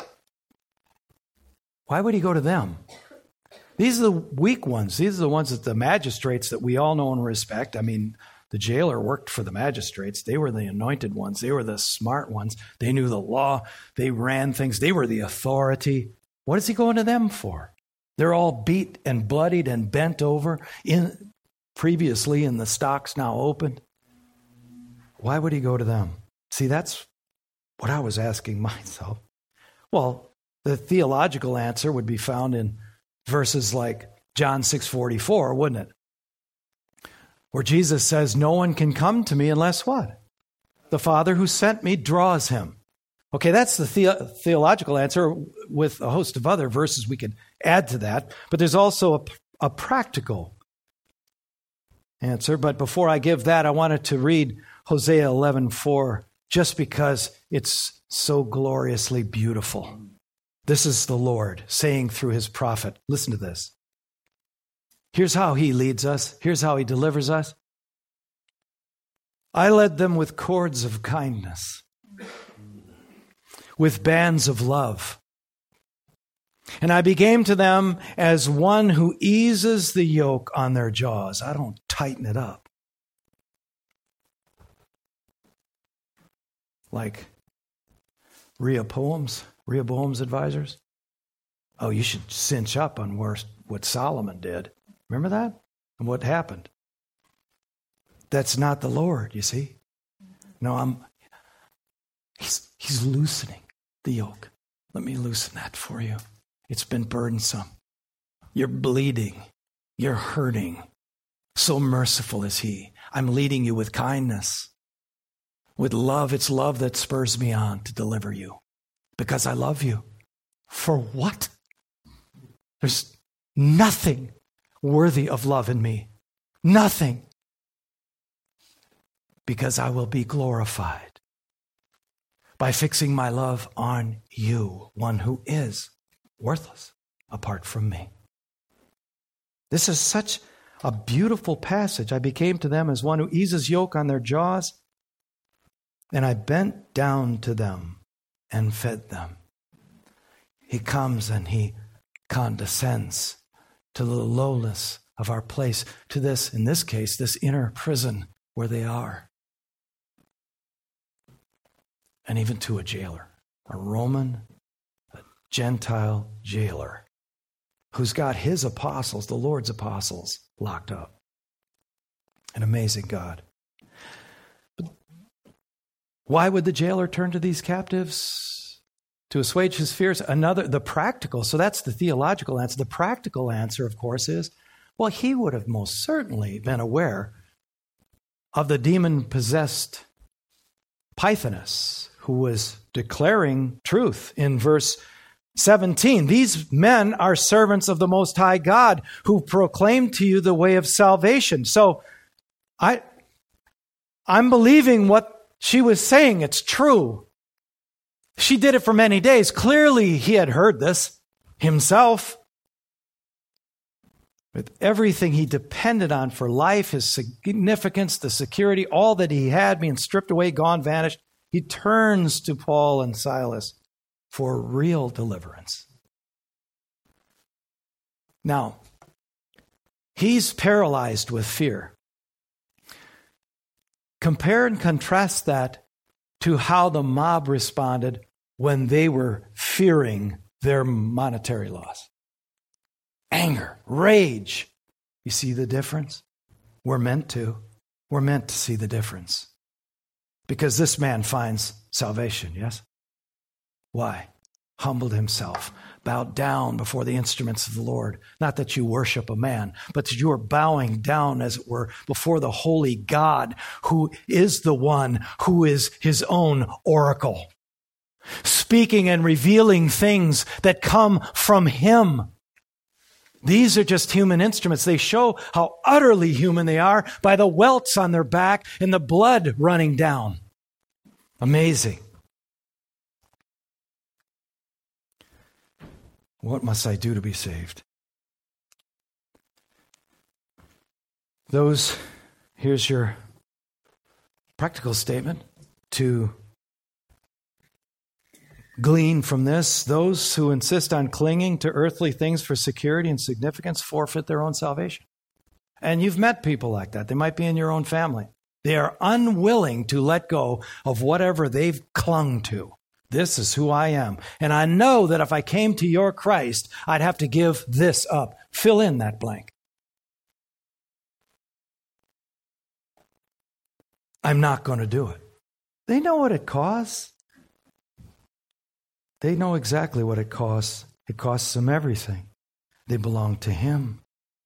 Why would he go to them? These are the weak ones. These are the ones that the magistrates that we all know and respect. I mean, the jailer worked for the magistrates. They were the anointed ones. They were the smart ones. They knew the law. They ran things. They were the authority. What is he going to them for? They're all beat and bloodied and bent over previously in the stocks now opened. Why would he go to them? See, that's what I was asking myself. Well, the theological answer would be found in verses like John 6:44, wouldn't it? Where Jesus says, no one can come to me unless what? The Father who sent me draws him. Okay, that's the theological answer with a host of other verses we could add to that. But there's also a practical answer. But before I give that, I wanted to read Hosea 11:4, just because it's so gloriously beautiful. This is the Lord saying through his prophet. Listen to this. Here's how he leads us. Here's how he delivers us. I led them with cords of kindness, with bands of love. And I became to them as one who eases the yoke on their jaws. I don't tighten it up. Like Rehoboam's advisors. Oh, you should cinch up on what Solomon did. Remember that? And what happened? That's not the Lord, you see. No, He's loosening the yoke. Let me loosen that for you. It's been burdensome. You're bleeding. You're hurting. So merciful is he. I'm leading you with kindness. With love. It's love that spurs me on to deliver you. Because I love you. For what? nothing worthy of love in me. Nothing. Because I will be glorified by fixing my love on you, one who is worthless apart from me. This is such a beautiful passage. I became to them as one who eases yoke on their jaws, and I bent down to them and fed them. He comes and he condescends to the lowness of our place, to this, in this case, this inner prison where they are. And even to a jailer, a Roman, a Gentile jailer, who's got his apostles, the Lord's apostles, locked up. An amazing God. But why would the jailer turn to these captives? To assuage his fears? The practical, so that's the theological answer. The practical answer, of course, is, well, he would have most certainly been aware of the demon-possessed Pythonus, who was declaring truth in verse 17. These men are servants of the Most High God who proclaim to you the way of salvation. So I'm believing what she was saying. It's true. She did it for many days. Clearly, he had heard this himself. With everything he depended on for life, his significance, the security, all that he had being stripped away, gone, vanished, he turns to Paul and Silas for real deliverance. Now, he's paralyzed with fear. Compare and contrast that to how the mob responded when they were fearing their monetary loss. Anger, rage. You see the difference? We're meant to. We're meant to see the difference. Because this man finds salvation, yes? Why? Humbled himself, bowed down before the instruments of the Lord. Not that you worship a man, but that you are bowing down, as it were, before the holy God, who is the one who is his own oracle, speaking and revealing things that come from him. These are just human instruments. They show how utterly human they are by the welts on their back and the blood running down. Amazing. What must I do to be saved? Here's your practical statement to glean from this. Those who insist on clinging to earthly things for security and significance forfeit their own salvation. And you've met people like that. They might be in your own family. They are unwilling to let go of whatever they've clung to. This is who I am. And I know that if I came to your Christ, I'd have to give this up. Fill in that blank. I'm not going to do it. They know what it costs. They know exactly what it costs. It costs them everything. They belong to him.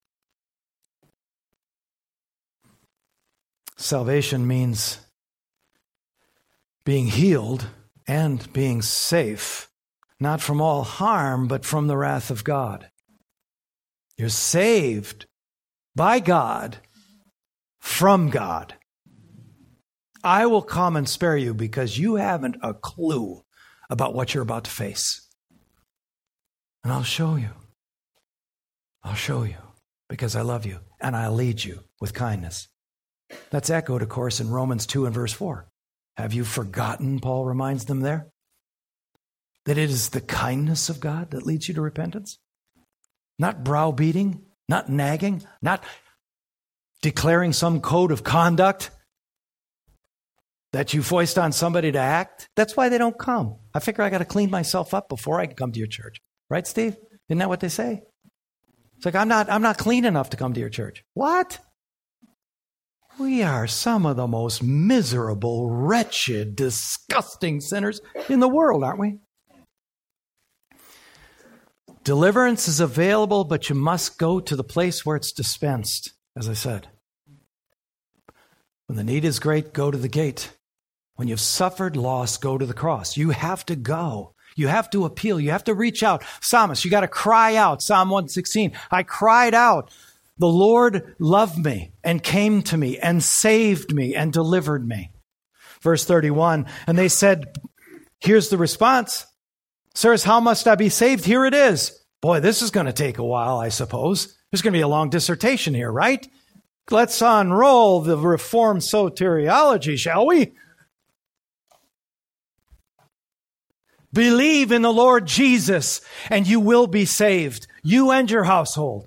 Salvation means being healed and being safe, not from all harm, but from the wrath of God. You're saved by God, from God. I will come and spare you because you haven't a clue about what you're about to face. And I'll show you. I'll show you because I love you and I'll lead you with kindness. That's echoed, of course, in Romans 2 and verse 4. Have you forgotten, Paul reminds them there, that it is the kindness of God that leads you to repentance? Not browbeating, not nagging, not declaring some code of conduct that you foist on somebody to act. That's why they don't come. I figure I got to clean myself up before I can come to your church. Right, Steve? Isn't that what they say? It's like, I'm not clean enough to come to your church. What? We are some of the most miserable, wretched, disgusting sinners in the world, aren't we? Deliverance is available, but you must go to the place where it's dispensed, as I said. When the need is great, go to the gate. When you've suffered loss, go to the cross. You have to go. You have to appeal. You have to reach out. Psalmist, you got to cry out. Psalm 116. I cried out. The Lord loved me and came to me and saved me and delivered me. Verse 31. And they said, here's the response. Sirs, how must I be saved? Here it is. Boy, this is going to take a while, I suppose. There's going to be a long dissertation here, right? Let's unroll the Reformed soteriology, shall we? Believe in the Lord Jesus, and you will be saved, you and your household.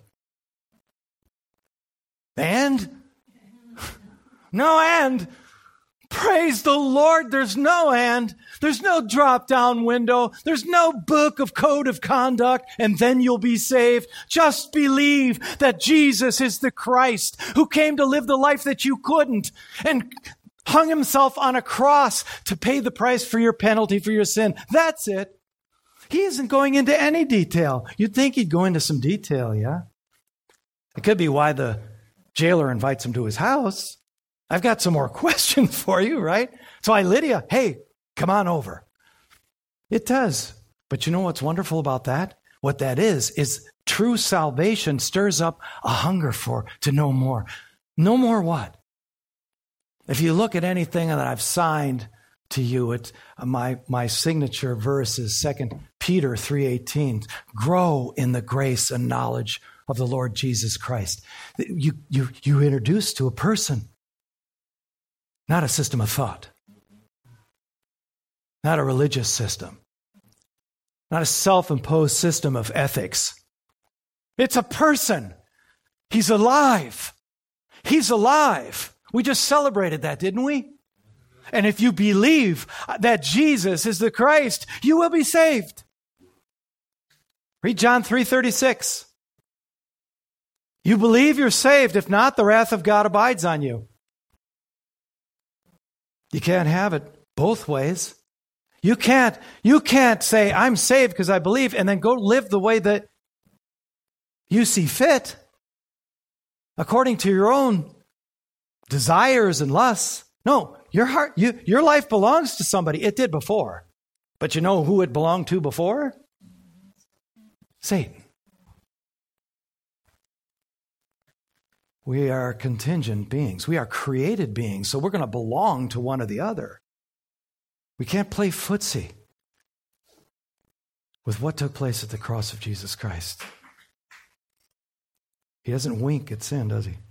And? No and. Praise the Lord. There's no and. There's no drop-down window. There's no book of code of conduct, and then you'll be saved. Just believe that Jesus is the Christ who came to live the life that you couldn't and hung himself on a cross to pay the price for your penalty for your sin. That's it. He isn't going into any detail. You'd think he'd go into some detail, yeah? It could be why the jailer invites him to his house. I've got some more questions for you, right? So Lydia, hey, come on over. It does. But you know what's wonderful about that? What that is true salvation stirs up a hunger to know more. No more what? If you look at anything that I've signed to you, it's my signature verse is 2 Peter 3:18. Grow in the grace and knowledge of the Lord Jesus Christ. You introduce to a person, not a system of thought, not a religious system, not a self-imposed system of ethics. It's a person. He's alive. He's alive. We just celebrated that, didn't we? And if you believe that Jesus is the Christ, you will be saved. Read John 3:36. You believe you're saved. If not, the wrath of God abides on you. You can't have it both ways. You can't say, I'm saved because I believe, and then go live the way that you see fit, according to your own desires and lusts. No, your heart, your life belongs to somebody. It did before. But you know who it belonged to before? Satan. We are contingent beings. We are created beings, so we're going to belong to one or the other. We can't play footsie with what took place at the cross of Jesus Christ. He doesn't wink at sin, does he?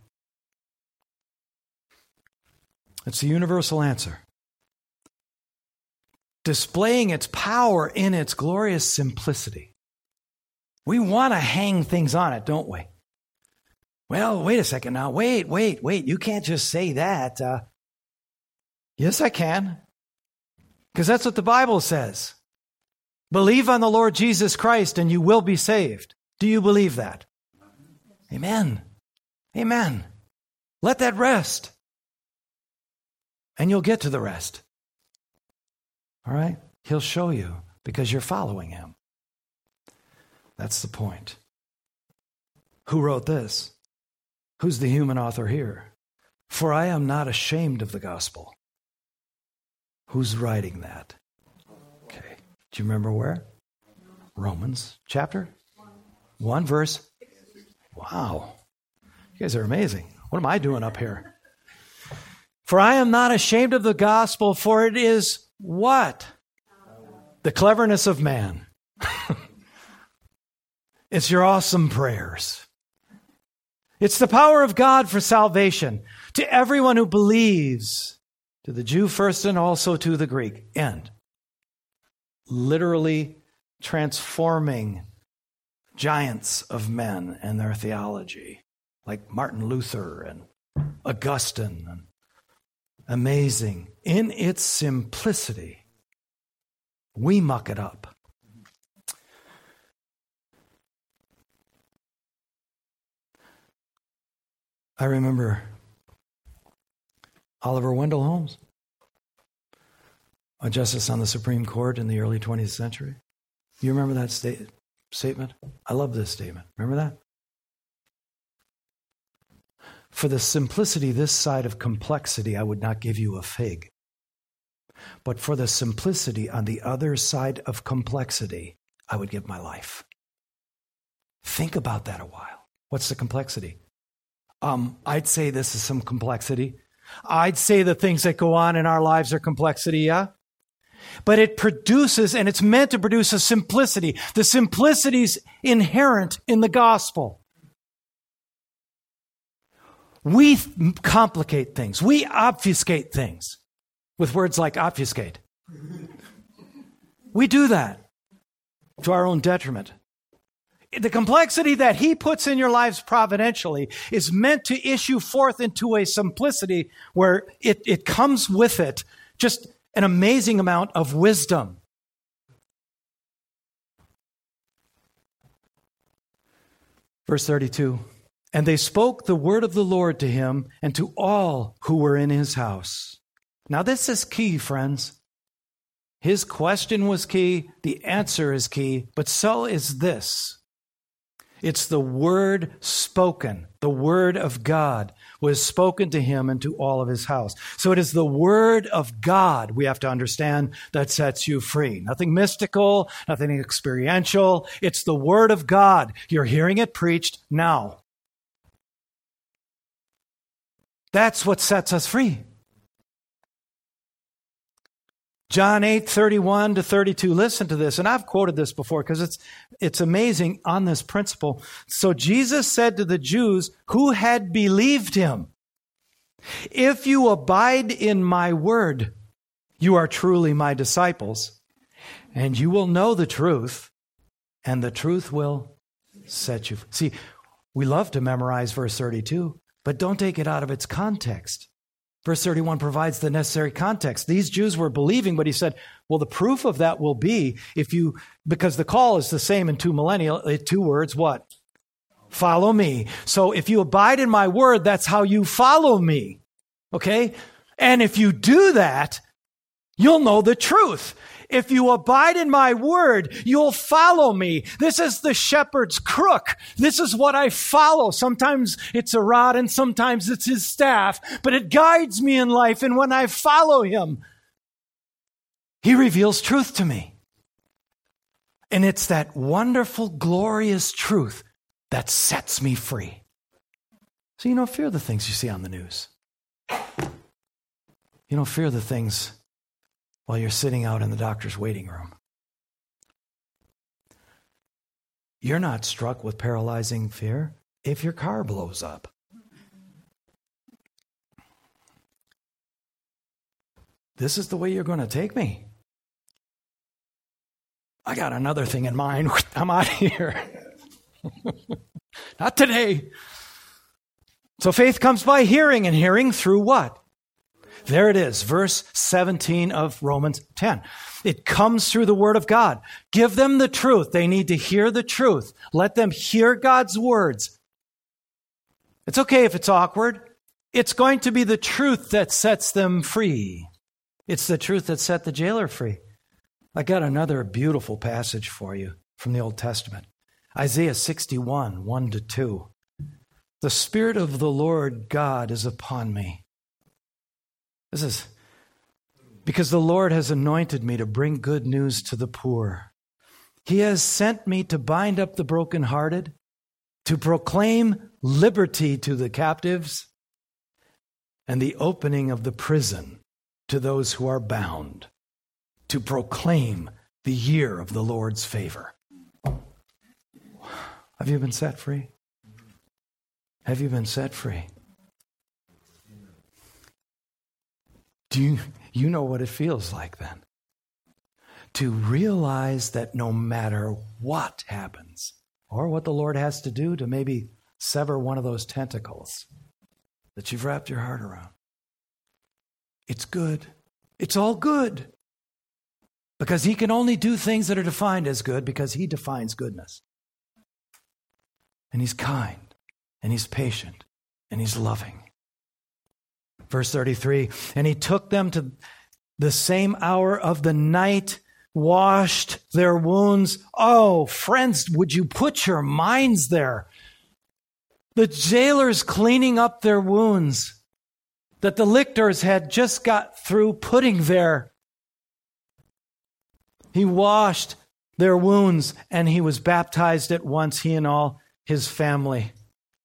It's the universal answer. Displaying its power in its glorious simplicity. We want to hang things on it, don't we? Well, wait a second now. Wait. You can't just say that. Yes, I can. Because that's what the Bible says. Believe on the Lord Jesus Christ and you will be saved. Do you believe that? Amen. Amen. Let that rest. And you'll get to the rest. All right? He'll show you because you're following him. That's the point. Who wrote this? Who's the human author here? For I am not ashamed of the gospel. Who's writing that? Okay. Do you remember where? Romans chapter 1 verse. Wow. You guys are amazing. What am I doing up here? For I am not ashamed of the gospel, for it is what? The cleverness of man. It's your awesome prayers. It's the power of God for salvation to everyone who believes, to the Jew first and also to the Greek. End. Literally transforming giants of men and their theology, like Martin Luther and Augustine. And amazing. In its simplicity, we muck it up. I remember Oliver Wendell Holmes, a justice on the Supreme Court in the early 20th century. You remember that statement? I love this statement. Remember that? For the simplicity this side of complexity, I would not give you a fig. But for the simplicity on the other side of complexity, I would give my life. Think about that a while. What's the complexity? I'd say this is some complexity. I'd say the things that go on in our lives are complexity, yeah? But it produces, and it's meant to produce a simplicity. The simplicity's inherent in the gospel. We complicate things. We obfuscate things with words like obfuscate. We do that to our own detriment. The complexity that he puts in your lives providentially is meant to issue forth into a simplicity where it comes with it just an amazing amount of wisdom. Verse 32, and they spoke the word of the Lord to him and to all who were in his house. Now this is key, friends. His question was key, the answer is key, but so is this. It's the word spoken. The word of God was spoken to him and to all of his house. So it is the word of God, we have to understand, that sets you free. Nothing mystical, nothing experiential. It's the word of God. You're hearing it preached now. That's what sets us free. John 8:31-32. Listen to this. And I've quoted this before because it's amazing on this principle. So Jesus said to the Jews who had believed him, if you abide in my word, you are truly my disciples, and you will know the truth, and the truth will set you free. See, we love to memorize verse 32, but don't take it out of its context. Verse 31 provides the necessary context. These Jews were believing, but he said, well, the proof of that will be because the call is the same in two words, what? Follow me. So if you abide in my word, that's how you follow me. Okay? And if you do that, you'll know the truth. If you abide in my word, you'll follow me. This is the shepherd's crook. This is what I follow. Sometimes it's a rod and sometimes it's his staff, but it guides me in life. And when I follow him, he reveals truth to me. And it's that wonderful, glorious truth that sets me free. So you don't fear the things you see on the news. You don't fear the things while you're sitting out in the doctor's waiting room. You're not struck with paralyzing fear if your car blows up. This is the way you're going to take me. I got another thing in mind. I'm out of here. Not today. So faith comes by hearing, and hearing through what? There it is, verse 17 of Romans 10. It comes through the word of God. Give them the truth. They need to hear the truth. Let them hear God's words. It's okay if it's awkward. It's going to be the truth that sets them free. It's the truth that set the jailer free. I got another beautiful passage for you from the Old Testament. Isaiah 61, 1-2. The Spirit of the Lord God is upon me. This is because the Lord has anointed me to bring good news to the poor. He has sent me to bind up the brokenhearted, to proclaim liberty to the captives, and the opening of the prison to those who are bound, to proclaim the year of the Lord's favor. Have you been set free? Have you been set free? Do you know what it feels like then? To realize that no matter what happens, or what the Lord has to do to maybe sever one of those tentacles that you've wrapped your heart around, it's good. It's all good. Because he can only do things that are defined as good because he defines goodness. And he's kind, and he's patient, and he's loving. Verse 33, and he took them to the same hour of the night, washed their wounds. Oh, friends, would you put your minds there? The jailers cleaning up their wounds that the lictors had just got through putting there He washed their wounds, and he was baptized at once, he and all his family.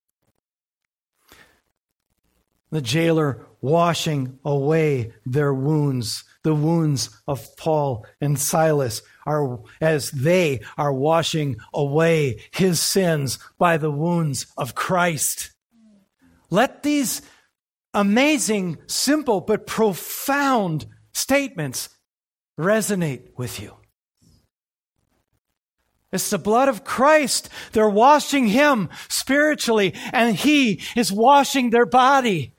The jailer washing away their wounds, the wounds of Paul and Silas, are as they are washing away his sins by the wounds of Christ. Let these amazing, simple, but profound statements resonate with you. It's the blood of Christ. They're washing him spiritually, and he is washing their body.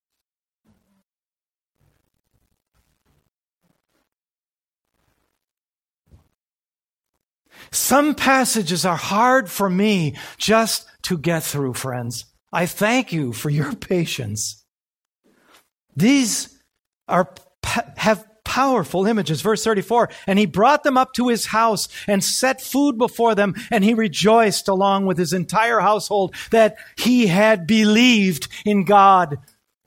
Some passages are hard for me just to get through, friends. I thank you for your patience. These have powerful images. Verse 34, and he brought them up to his house and set food before them, and he rejoiced along with his entire household that he had believed in God.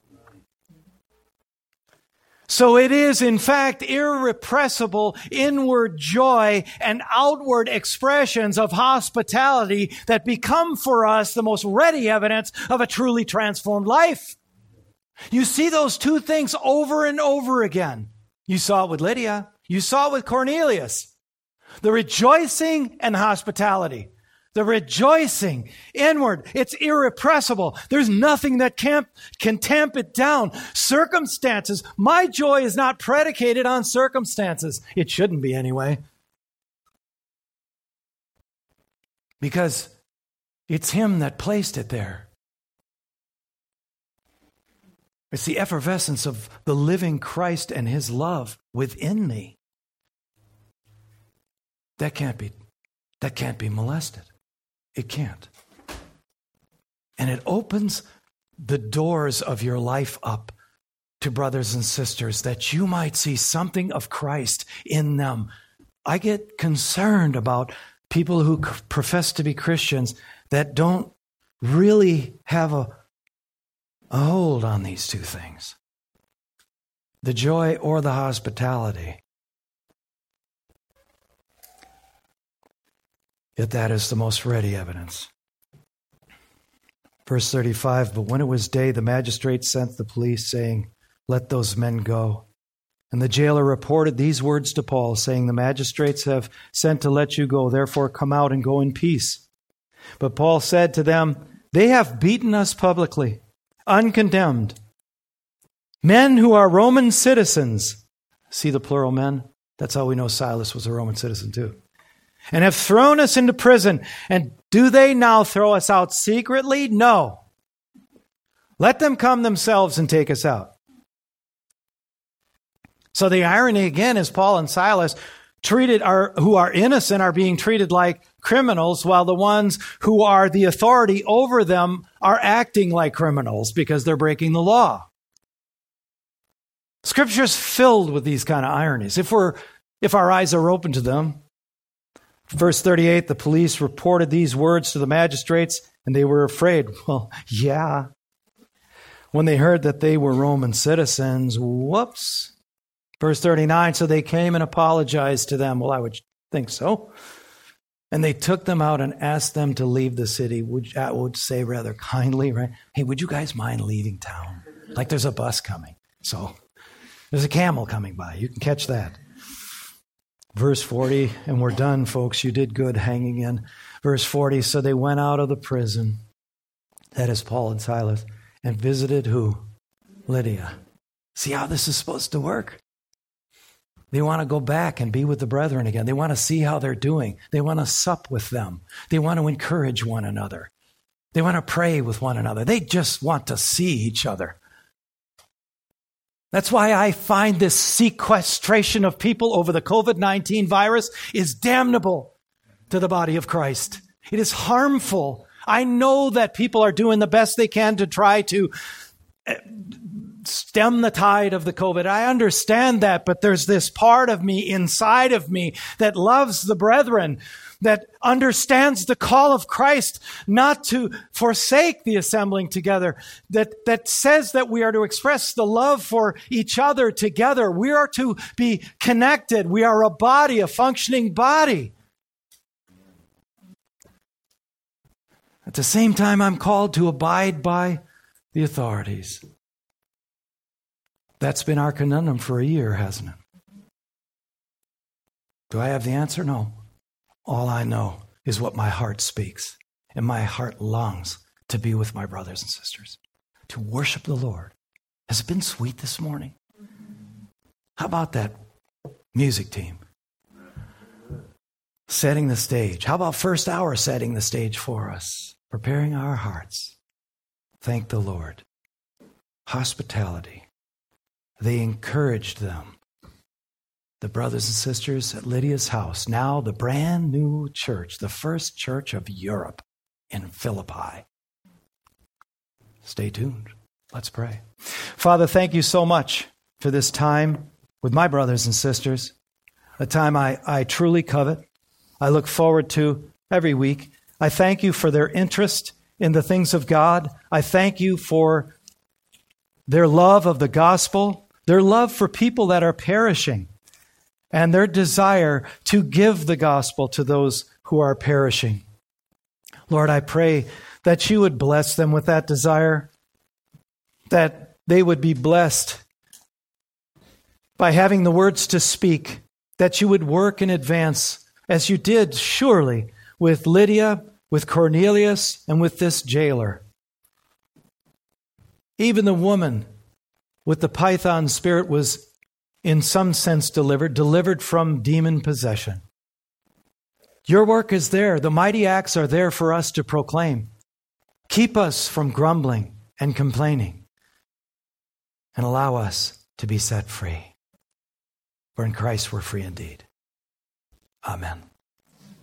So it is, in fact, irrepressible inward joy and outward expressions of hospitality that become for us the most ready evidence of a truly transformed life. You see those two things over and over again. You saw it with Lydia. You saw it with Cornelius. The rejoicing and hospitality. The rejoicing inward, it's irrepressible. There's nothing that can tamp it down. Circumstances, my joy is not predicated on circumstances. It shouldn't be anyway. Because it's him that placed it there. It's the effervescence of the living Christ and his love within me. That can't be molested. It can't. And it opens the doors of your life up to brothers and sisters that you might see something of Christ in them. I get concerned about people who profess to be Christians that don't really have a hold on these two things. The joy or the hospitality. Yet that is the most ready evidence. Verse 35, but when it was day, the magistrate sent the police, saying, let those men go. And the jailer reported these words to Paul, saying, the magistrates have sent to let you go, therefore come out and go in peace. But Paul said to them, they have beaten us publicly, uncondemned. Men who are Roman citizens. See the plural men? That's how we know Silas was a Roman citizen too. And have thrown us into prison. And do they now throw us out secretly? No. Let them come themselves and take us out. So the irony again is Paul and Silas who are innocent are being treated like criminals, while the ones who are the authority over them are acting like criminals because they're breaking the law. Scripture is filled with these kind of ironies if our eyes are open to them. Verse 38, the police reported these words to the magistrates, and they were afraid. Well, yeah. When they heard that they were Roman citizens, whoops. Verse 39, so they came and apologized to them. Well, I would think so. And they took them out and asked them to leave the city. I would say rather kindly, right? Hey, would you guys mind leaving town? Like there's a bus coming. So there's a camel coming by. You can catch that. Verse 40, and we're done, folks. You did good hanging in. Verse 40, so they went out of the prison, that is Paul and Silas, and visited who? Lydia. See how this is supposed to work? They want to go back and be with the brethren again. They want to see how they're doing. They want to sup with them. They want to encourage one another. They want to pray with one another. They just want to see each other. That's why I find this sequestration of people over the COVID-19 virus is damnable to the body of Christ. It is harmful. I know that people are doing the best they can to try to stem the tide of the COVID. I understand that, but there's this part of me inside of me that loves the brethren. that understands the call of Christ not to forsake the assembling together, that says that we are to express the love for each other together. We are to be connected. We are a body, a functioning body. At the same time, I'm called to abide by the authorities. That's been our conundrum for a year, hasn't it? Do I have the answer? No. All I know is what my heart speaks. And my heart longs to be with my brothers and sisters, to worship the Lord. Has it been sweet this morning? How about that music team? Setting the stage. How about first hour setting the stage for us? Preparing our hearts. Thank the Lord. Hospitality. They encouraged them. The brothers and sisters at Lydia's house, now the brand new church, the first church of Europe in Philippi. Stay tuned. Let's pray. Father, thank you so much for this time with my brothers and sisters, a time I truly covet. I look forward to every week. I thank you for their interest in the things of God. I thank you for their love of the gospel, their love for people that are perishing, and their desire to give the gospel to those who are perishing. Lord, I pray that you would bless them with that desire, that they would be blessed by having the words to speak, that you would work in advance, as you did surely with Lydia, with Cornelius, and with this jailer. Even the woman with the python spirit was in some sense delivered from demon possession. Your work is there. The mighty acts are there for us to proclaim. Keep us from grumbling and complaining, and allow us to be set free. For in Christ we're free indeed. Amen.